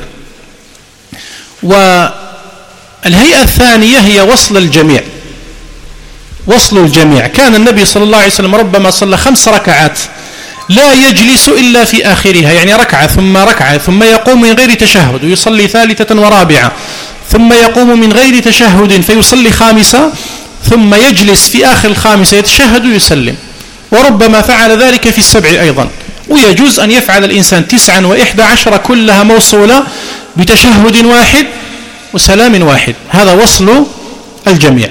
والهيئة الثانية هي وصل الجميع، وصل الجميع. كان النبي صلى الله عليه وسلم ربما صلى خمس ركعات لا يجلس إلا في آخرها، يعني ركعة ثم ركعة ثم يقوم من غير تشهد ويصلي ثالثة ورابعة، ثم يقوم من غير تشهد فيصلي خامسة، ثم يجلس في آخر الخامسة يتشهد ويسلم. وربما فعل ذلك في السبع أيضا. ويجوز أن يفعل الإنسان تسعا وإحدى عشر كلها موصولة بتشهد واحد وسلام واحد. هذا وصل الجميع.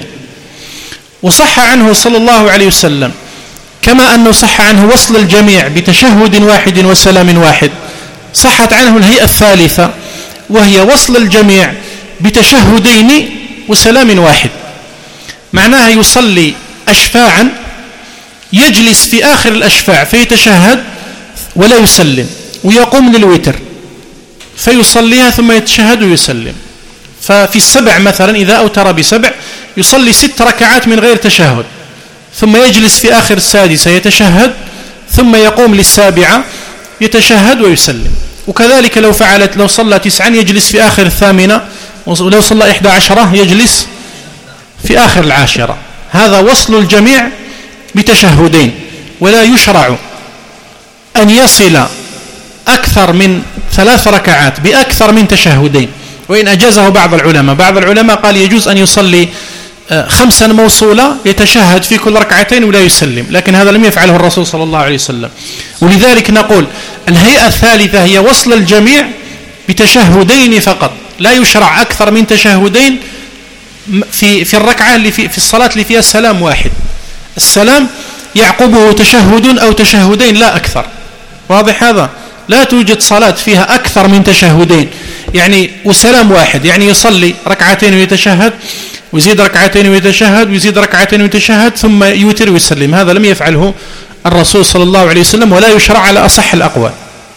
وصح عنه صلى الله عليه وسلم كما أنه صح عنه وصل الجميع بتشهد واحد وسلام واحد، صحت عنه الهيئة الثالثة وهي وصل الجميع بتشهدين وسلام واحد. معناها يصلي أشفاعا، يجلس في آخر الأشفاع فيتشهد ولا يسلم، ويقوم للوتر فيصليها ثم يتشهد ويسلم. ففي السبع مثلا إذا أوتر بسبع يصلي ست ركعات من غير تشهد، ثم يجلس في آخر السادسة يتشهد، ثم يقوم للسابعة يتشهد ويسلم. وكذلك لو فعلت لو صلى تسعا يجلس في آخر الثامنة، ولو صلى إحدى عشرة يجلس في آخر العاشرة. هذا وصل الجميع بتشهدين. ولا يشرع أن يصل أكثر من ثلاث ركعات بأكثر من تشهدين، وإن أجازه بعض العلماء. بعض العلماء قال يجوز أن يصلي خمسا موصولة يتشهد في كل ركعتين ولا يسلم، لكن هذا لم يفعله الرسول صلى الله عليه وسلم. ولذلك نقول الهيئة الثالثة هي وصل الجميع بتشهدين فقط، لا يشرع أكثر من تشهدين في في الركعة اللي في في الصلاة اللي فيها السلام واحد. السلام يعقبه تشهد أو تشهدين لا أكثر. واضح هذا؟ لا توجد صلاة فيها أكثر من تشهدين يعني وسلام واحد، يعني يصلي ركعتين ويتشهد ويزيد ركعتين ويتشهد ويزيد ركعتين ويتشهد ثم يوتر ويسلم. هذا لم يفعله الرسول صلى الله عليه وسلم ولا يشرع على أصح الأقوال.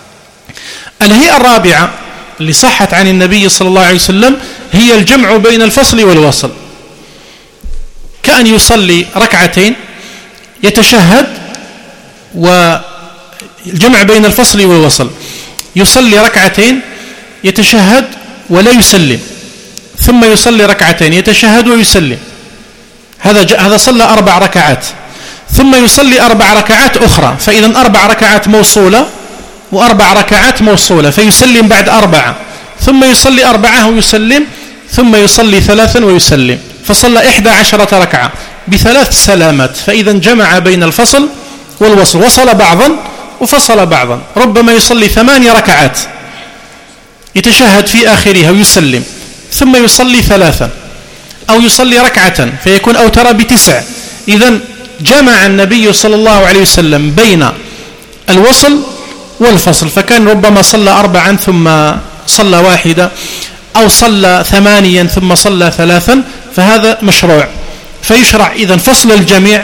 الهيئة الرابعة اللي صحت عن النبي صلى الله عليه وسلم هي الجمع بين الفصل والوصل، كأن يصلي ركعتين يتشهد، والجمع بين الفصل والوصل يصلي ركعتين يتشهد ولا يسلم، ثم يصلي ركعتين يتشهد ويسلم. هذا هذا صلى أربع ركعات، ثم يصلي أربع ركعات أخرى، فإذا أربع ركعات موصولة وأربع ركعات موصولة، فيسلم بعد أربعة، ثم يصلي أربعة ويسلم، ثم يصلي ثلاثا ويسلم، فصلى إحدى عشرة ركعة بثلاث سلامات. فإذا جمع بين الفصل والوصل، وصل بعضا وفصل بعضا. ربما يصلي ثماني ركعات يتشهد في آخرها ويسلم، ثم يصلي ثلاثا، أو يصلي ركعة فيكون أوتر بتسع. إذن جمع النبي صلى الله عليه وسلم بين الوصل والفصل، فكان ربما صلى أربعا ثم صلى واحدة، أو صلى ثمانيا ثم صلى ثلاثا، فهذا مشروع. فيشرع إذن فصل الجميع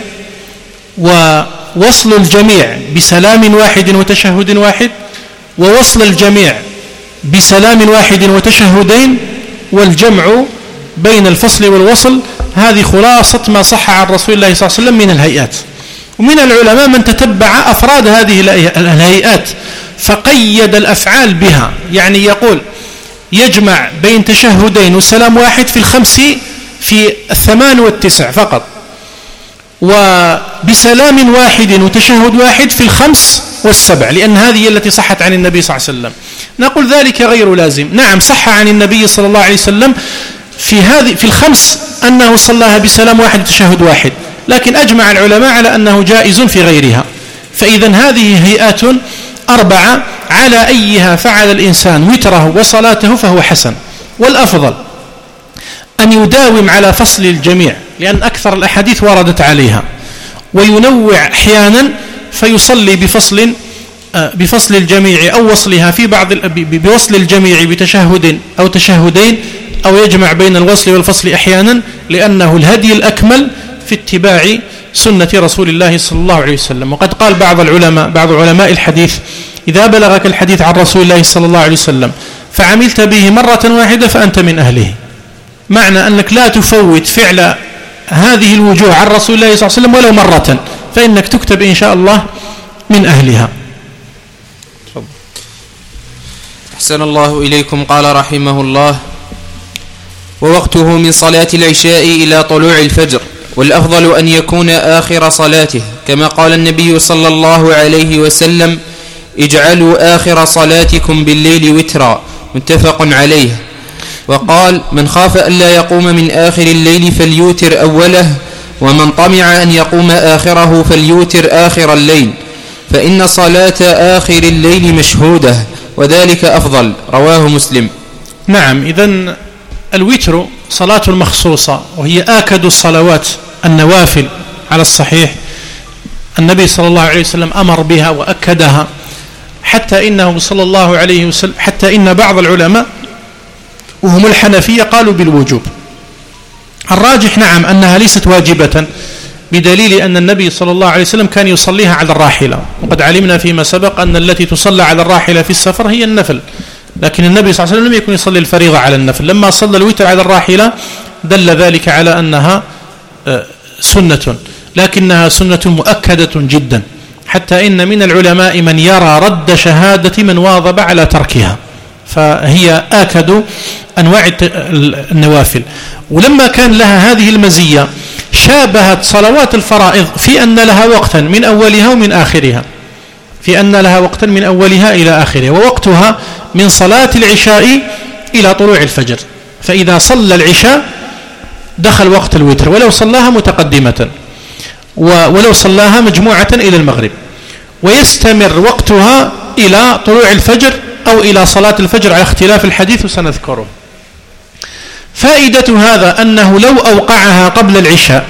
ووصل الجميع بسلام واحد وتشهد واحد، ووصل الجميع بسلام واحد وتشهدين، والجمع بين الفصل والوصل. هذه خلاصة ما صح عن رسول الله صلى الله عليه وسلم من الهيئات. ومن العلماء من تتبع أفراد هذه الهيئات فقيد الأفعال بها، يعني يقول يجمع بين تشهدين وسلام واحد في الخمس في الثمان والتسع فقط، وبسلام واحد وتشهد واحد في الخمس والسبع، لأن هذه التي صحت عن النبي صلى الله عليه وسلم. نقول ذلك غير لازم. نعم صح عن النبي صلى الله عليه وسلم في هذه في الخمس أنه صلاها بسلام واحد وتشهد واحد، لكن أجمع العلماء على أنه جائز في غيرها. فإذا هذه هيئات أربعة على أيها فعل الإنسان وتره وصلاته فهو حسن، والأفضل أن يداوم على فصل الجميع، لأن أكثر الأحاديث وردت عليها، وينوع أحيانا فيصلي بفصل بفصل الجميع أو وصلها في بعض بوصل الجميع بتشهد أو تشهدين، أو يجمع بين الوصل والفصل أحيانا، لأنه الهدي الأكمل في اتباع سنة رسول الله صلى الله عليه وسلم. وقد قال بعض العلماء بعض علماء الحديث: إذا بلغك الحديث عن رسول الله صلى الله عليه وسلم فعملت به مرة واحدة فأنت من أهله. معنى أنك لا تفوت فعل هذه الوجوه عن رسول الله صلى الله عليه وسلم ولو مرة، فإنك تكتب إن شاء الله من أهلها.
أحسن الله إليكم. قال رحمه الله: ووقته من صلاة العشاء إلى طلوع الفجر، والأفضل أن يكون آخر صلاته، كما قال النبي صلى الله عليه وسلم: اجعلوا آخر صلاتكم بالليل وترا، متفق عليه. وقال: من خاف ألا يقوم من آخر الليل فليوتر أوله، ومن طمع أن يقوم آخره فليوتر آخر الليل، فإن صلاة آخر الليل مشهودة، وذلك أفضل. رواه مسلم.
نعم، إذن الوتر صلاة مخصوصة، وهي آكد الصلوات النوافل على الصحيح. النبي صلى الله عليه وسلم أمر بها وأكدها، حتى إنه صلى الله عليه وسلم حتى إن بعض العلماء وهم الحنفية قالوا بالوجوب. الراجح نعم أنها ليست واجبة، بدليل أن النبي صلى الله عليه وسلم كان يصليها على الراحلة، وقد علمنا فيما سبق أن التي تصلى على الراحلة في السفر هي النفل، لكن النبي صلى الله عليه وسلم لم يكن يصلي الفريضة على النفل. لما صلى الوتر على الراحلة دل ذلك على أنها سنة، لكنها سنة مؤكدة جدا، حتى إن من العلماء من يرى رد شهادة من واظب على تركها، فهي آكد أنواع النوافل. ولما كان لها هذه المزية شابهت صلوات الفرائض في أن لها وقتا من أولها ومن آخرها، في أن لها وقتا من أولها إلى آخرها، ووقتها من صلاة العشاء إلى طلوع الفجر. فإذا صلى العشاء دخل وقت الوتر، ولو صلاها متقدمة، ولو صلاها مجموعة إلى المغرب، ويستمر وقتها إلى طلوع الفجر أو إلى صلاة الفجر على اختلاف الحديث وسنذكره. فائدة هذا أنه لو أوقعها قبل العشاء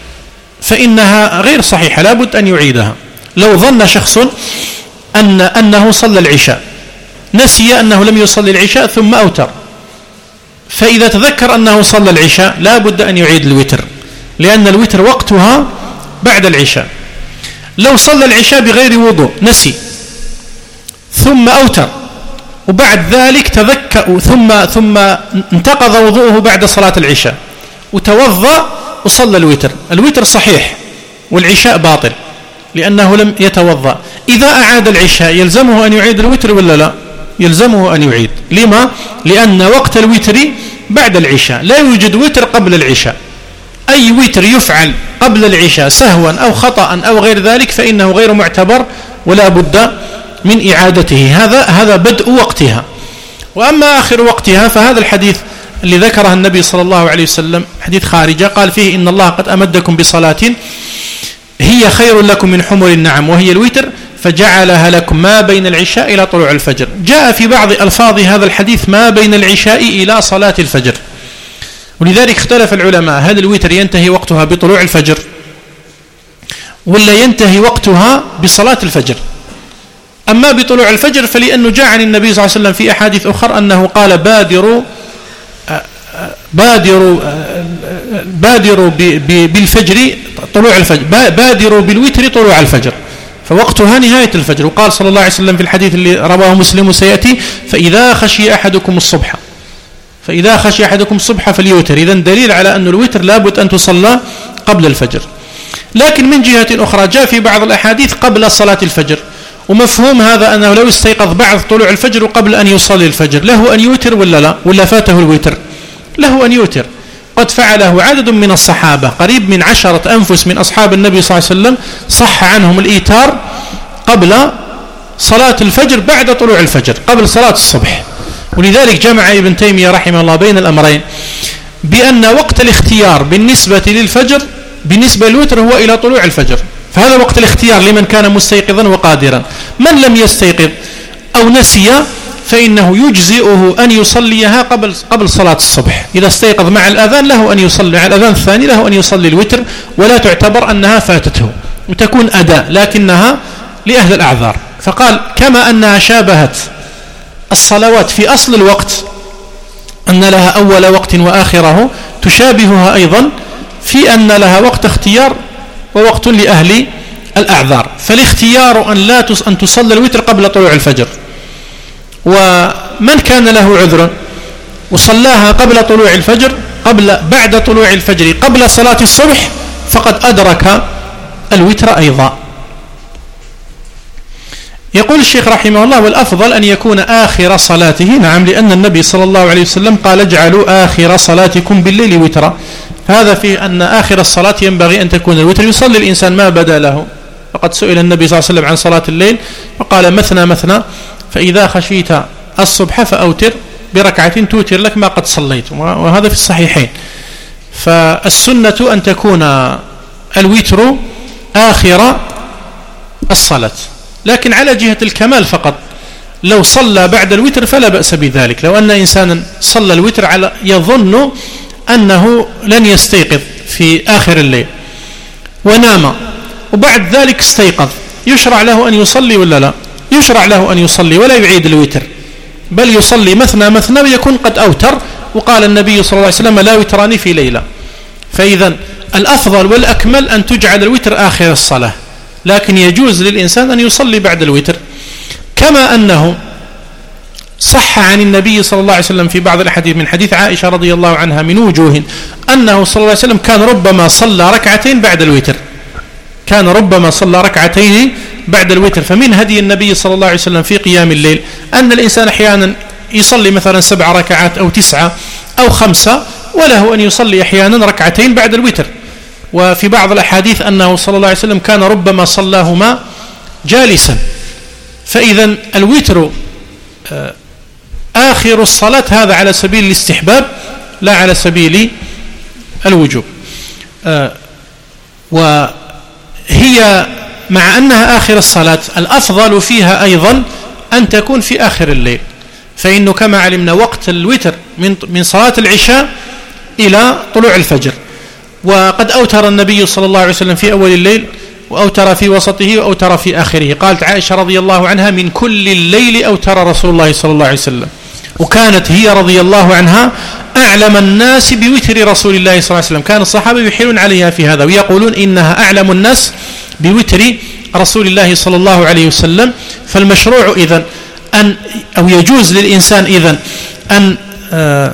فإنها غير صحيحة، لابد أن يعيدها. لو ظن شخص أن أنه صلى العشاء، نسي أنه لم يصلي العشاء ثم أوتر، فإذا تذكر أنه صلى العشاء لابد أن يعيد الوتر، لأن الوتر وقتها بعد العشاء. لو صلى العشاء بغير وضوء نسي ثم أوتر، وبعد ذلك تذكر ثم ثم انتقض وضوءه بعد صلاة العشاء وتوضأ وصلى الوتر، الوتر صحيح والعشاء باطل لأنه لم يتوضأ. إذا أعاد العشاء يلزمه أن يعيد الوتر ولا لا؟ يلزمه أن يعيد. لما؟ لأن وقت الوتر بعد العشاء، لا يوجد وتر قبل العشاء. أي وتر يفعل قبل العشاء سهوا أو خطأ أو غير ذلك فإنه غير معتبر ولا بد من إعادته. هذا هذا بدء وقتها. وأما آخر وقتها فهذا الحديث اللي ذكره النبي صلى الله عليه وسلم، حديث خارجة، قال فيه: إن الله قد أمدكم بصلاة هي خير لكم من حمر النعم، وهي الوتر، فجعلها لكم ما بين العشاء إلى طلوع الفجر. جاء في بعض ألفاظ هذا الحديث ما بين العشاء إلى صلاة الفجر، ولذلك اختلف العلماء: هل الوتر ينتهي وقتها بطلوع الفجر ولا ينتهي وقتها بصلاة الفجر؟ أما بطلوع الفجر فلأنه جاء عن النبي صلى الله عليه وسلم في أحاديث أخرى أنه قال: بادروا بادروا بادروا بالفجر طلوع الفجر، بادروا بالوتر طلوع الفجر، فوقتها نهاية الفجر. وقال صلى الله عليه وسلم في الحديث اللي رواه مسلم وسيأتي: فإذا خشي أحدكم الصبح فإذا خشي أحدكم الصبح فليوتر. إذن دليل على أن الوتر لابد أن تصلى قبل الفجر. لكن من جهة أخرى جاء في بعض الأحاديث قبل صلاة الفجر، ومفهوم هذا أنه لو استيقظ بعد طلوع الفجر وقبل أن يصلي الفجر له أن يوتر ولا لا، ولا فاته الوتر؟ له أن يوتر. قد فعله عدد من الصحابة، قريب من عشرة أنفس من أصحاب النبي صلى الله عليه وسلم صح عنهم الإيتار قبل صلاة الفجر بعد طلوع الفجر، قبل صلاة الصبح. ولذلك جمع ابن تيمية رحمه الله بين الأمرين، بأن وقت الاختيار بالنسبة للفجر بالنسبة للوتر هو إلى طلوع الفجر، فهذا وقت الاختيار لمن كان مستيقظا وقادرا. من لم يستيقظ أو نسي فإنه يجزئه أن يصليها قبل قبل صلاة الصبح. إذا استيقظ مع الأذان له أن يصلي، مع الأذان الثاني له أن يصلي الوتر، ولا تعتبر أنها فاتته وتكون أداء، لكنها لأهل الأعذار. فقال كما أنها شابهت الصلوات في أصل الوقت أن لها أول وقت وآخره، تشابهها أيضا في أن لها وقت اختيار ووقت لأهل الأعذار. فالاختيار أن لا أن تصلي الوتر قبل طلوع الفجر، ومن كان له عذر وصلاها قبل طلوع الفجر قبل بعد طلوع الفجر قبل صلاة الصبح فقد أدرك الوتر أيضا. يقول الشيخ رحمه الله والأفضل أن يكون آخر صلاته، نعم، لأن النبي صلى الله عليه وسلم قال اجعلوا آخر صلاتكم بالليل وترا، هذا في أن آخر الصلاة ينبغي أن تكون الوتر. يصلي الإنسان ما بدا له، فقد سئل النبي صلى الله عليه وسلم عن صلاة الليل وقال مثنى مثنى، فإذا خشيت الصبح فأوتر بركعة توتر لك ما قد صليت، وهذا في الصحيحين. فالسنة أن تكون الوتر آخر الصلاة، لكن على جهة الكمال فقط. لو صلى بعد الوتر فلا بأس بذلك. لو أن إنسانا صلى الوتر على يظن أنه لن يستيقظ في آخر الليل ونام وبعد ذلك استيقظ، يشرع له أن يصلي ولا لا؟ يشرع له أن يصلي ولا يعيد الوتر، بل يصلي مثنى مثنى ويكون قد أوتر. وقال النبي صلى الله عليه وسلم لا وتران في ليلة. فإذا الأفضل والأكمل أن تجعل الوتر آخر الصلاة، لكن يجوز للإنسان أن يصلي بعد الوتر. كما أنه صح عن النبي صلى الله عليه وسلم في بعض الحديث من حديث عائشة رضي الله عنها من وجوه أنه صلى الله عليه وسلم كان ربما صلى ركعتين بعد الوتر، كان ربما صلى ركعتين بعد الوتر. فمن هدي النبي صلى الله عليه وسلم في قيام الليل أن الإنسان أحيانا يصلي مثلا سبع ركعات أو تسعة أو خمسة، وله أن يصلي أحيانا ركعتين بعد الوتر. وفي بعض الأحاديث أنه صلى الله عليه وسلم كان ربما صلاهما جالسا. فإذا الوتر آخر الصلاة هذا على سبيل الاستحباب لا على سبيل الوجوب. وهي مع أنها آخر الصلاة الأفضل فيها أيضا أن تكون في آخر الليل، فإنه كما علمنا وقت الوتر من من صلاة العشاء إلى طلوع الفجر. وقد أوتر النبي صلى الله عليه وسلم في أول الليل وأوتر في وسطه وأوتر في آخره. قالت عائشة رضي الله عنها من كل الليل أوتر رسول الله صلى الله عليه وسلم، وكانت هي رضي الله عنها أعلم الناس بوتر رسول الله صلى الله عليه وسلم. كان الصحابة يحيلون عليها في هذا ويقولون إنها أعلم الناس بوتر رسول الله صلى الله عليه وسلم. فالمشروع إذن أن أو يجوز للإنسان إذن أن آه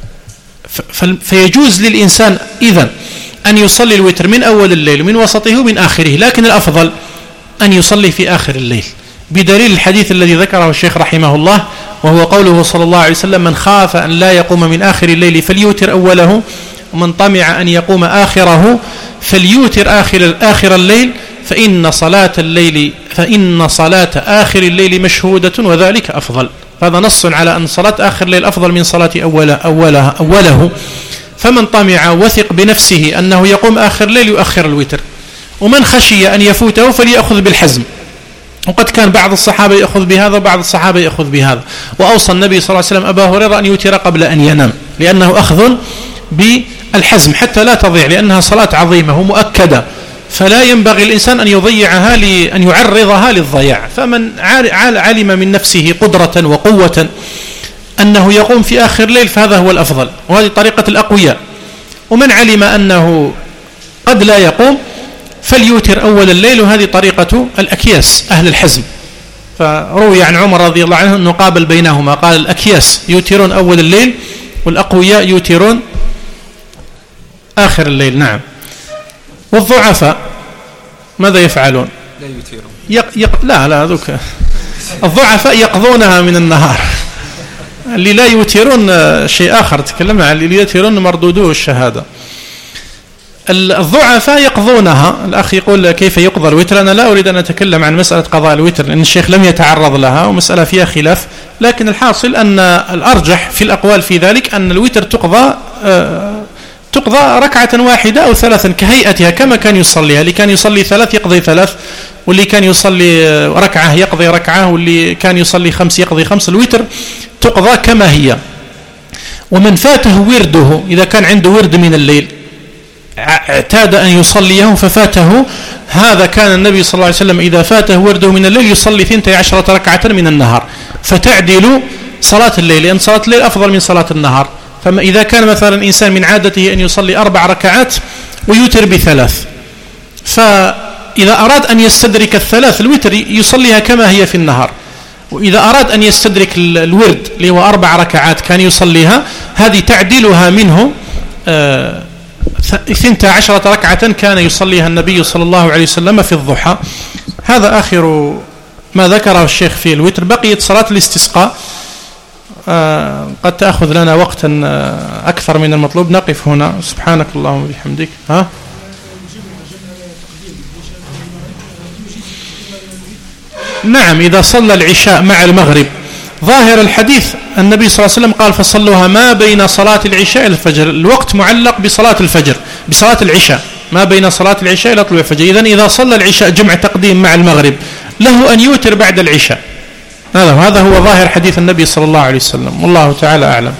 فيجوز للإنسان إذن أن يصلي الوتر من أول الليل ومن وسطه ومن آخره، لكن الأفضل أن يصلي في آخر الليل، بدليل الحديث الذي ذكره الشيخ رحمه الله، وهو قوله صلى الله عليه وسلم من خاف أن لا يقوم من آخر الليل فليوتر أوله، ومن طمع أن يقوم آخره فليوتر آخر, آخر الليل، فإن صلاة الليل فإن صلاة آخر الليل مشهودة وذلك أفضل. هذا نص على أن صلاة آخر الليل أفضل من صلاة أوله, أوله, أوله. فمن طمع وثق بنفسه أنه يقوم آخر الليل يؤخر الوتر، ومن خشي أن يفوته فليأخذ بالحزم. وقد كان بعض الصحابة يأخذ بهذا وبعض الصحابة يأخذ بهذا. وأوصى النبي صلى الله عليه وسلم أبا هريرة أن يوتر قبل أن ينام، لأنه أخذ بالحزم حتى لا تضيع، لأنها صلاة عظيمة ومؤكدة، فلا ينبغي الإنسان أن يضيعها لأن يعرضها للضياع. فمن علم من نفسه قدرة وقوة أنه يقوم في آخر الليل فهذا هو الأفضل، وهذه طريقة الأقوياء. ومن علم أنه قد لا يقوم فليوتر أول الليل، وهذه طريقة الأكياس أهل الحزم. فروي عن عمر رضي الله عنه أنه قابل بينهما، قال الأكياس يوترون أول الليل والأقوياء يوترون آخر الليل. نعم. والضعفاء ماذا يفعلون؟
لا يوترون.
يق... يق... لا لا ذوك الضعفاء يقضونها من النهار. اللي لا يوترون شيء آخر، تكلمنا عن اللي يوترون مردودو الشهادة. الضعفاء يقضونها. الأخ يقول كيف يقضى الوتر؟ أنا لا أريد أن أتكلم عن مسألة قضاء الوتر لأن الشيخ لم يتعرض لها ومسألة فيها خلاف، لكن الحاصل أن الأرجح في الأقوال في ذلك أن الوتر تقضى آه تقضى ركعة واحدة أو ثلاثا كهيئتها كما كان يصليها. اللي كان يصلي ثلاث يقضي ثلاث، واللي كان يصلي ركعة يقضي ركعة، واللي كان يصلي خمس يقضي خمس. الوتر تقضى كما هي. ومن فاته ورده، إذا كان عنده ورد من الليل اعتاد أن يصليه ففاته، هذا كان النبي صلى الله عليه وسلم إذا فاته ورده من الليل يصلي ثنتي عشرة ركعة من النهار، فتعدل صلاة الليل، لأن صلاة الليل أفضل من صلاة النهار. فما إذا كان مثلا إنسان من عادته أن يصلي أربع ركعات ويوتر بثلاث، فإذا أراد أن يستدرك الثلاث الوتر يصليها كما هي في النهار، وإذا أراد أن يستدرك الورد اللي هو أربع ركعات كان يصليها، هذه تعديلها منه آه ثنتا عشرة ركعة كان يصليها النبي صلى الله عليه وسلم في الضحى. هذا آخر ما ذكره الشيخ في الوتر. بقيت صلاة الاستسقاء آه قد تأخذ لنا وقتا آه أكثر من المطلوب. نقف هنا. سبحانك اللهم وبحمدك. ها نعم، إذا صلى العشاء مع المغرب ظاهر الحديث النبي صلى الله عليه وسلم قال فصلوها ما بين صلاة العشاء إلى الفجر. الوقت معلق بصلاة الفجر، بصلاة العشاء، ما بين صلاة العشاء إلى طلوع الفجر. إذن إذا صلى العشاء جمع تقديم مع المغرب له أن يوتر بعد العشاء. هذا هذا هو ظاهر حديث النبي صلى الله عليه وسلم، والله تعالى أعلم.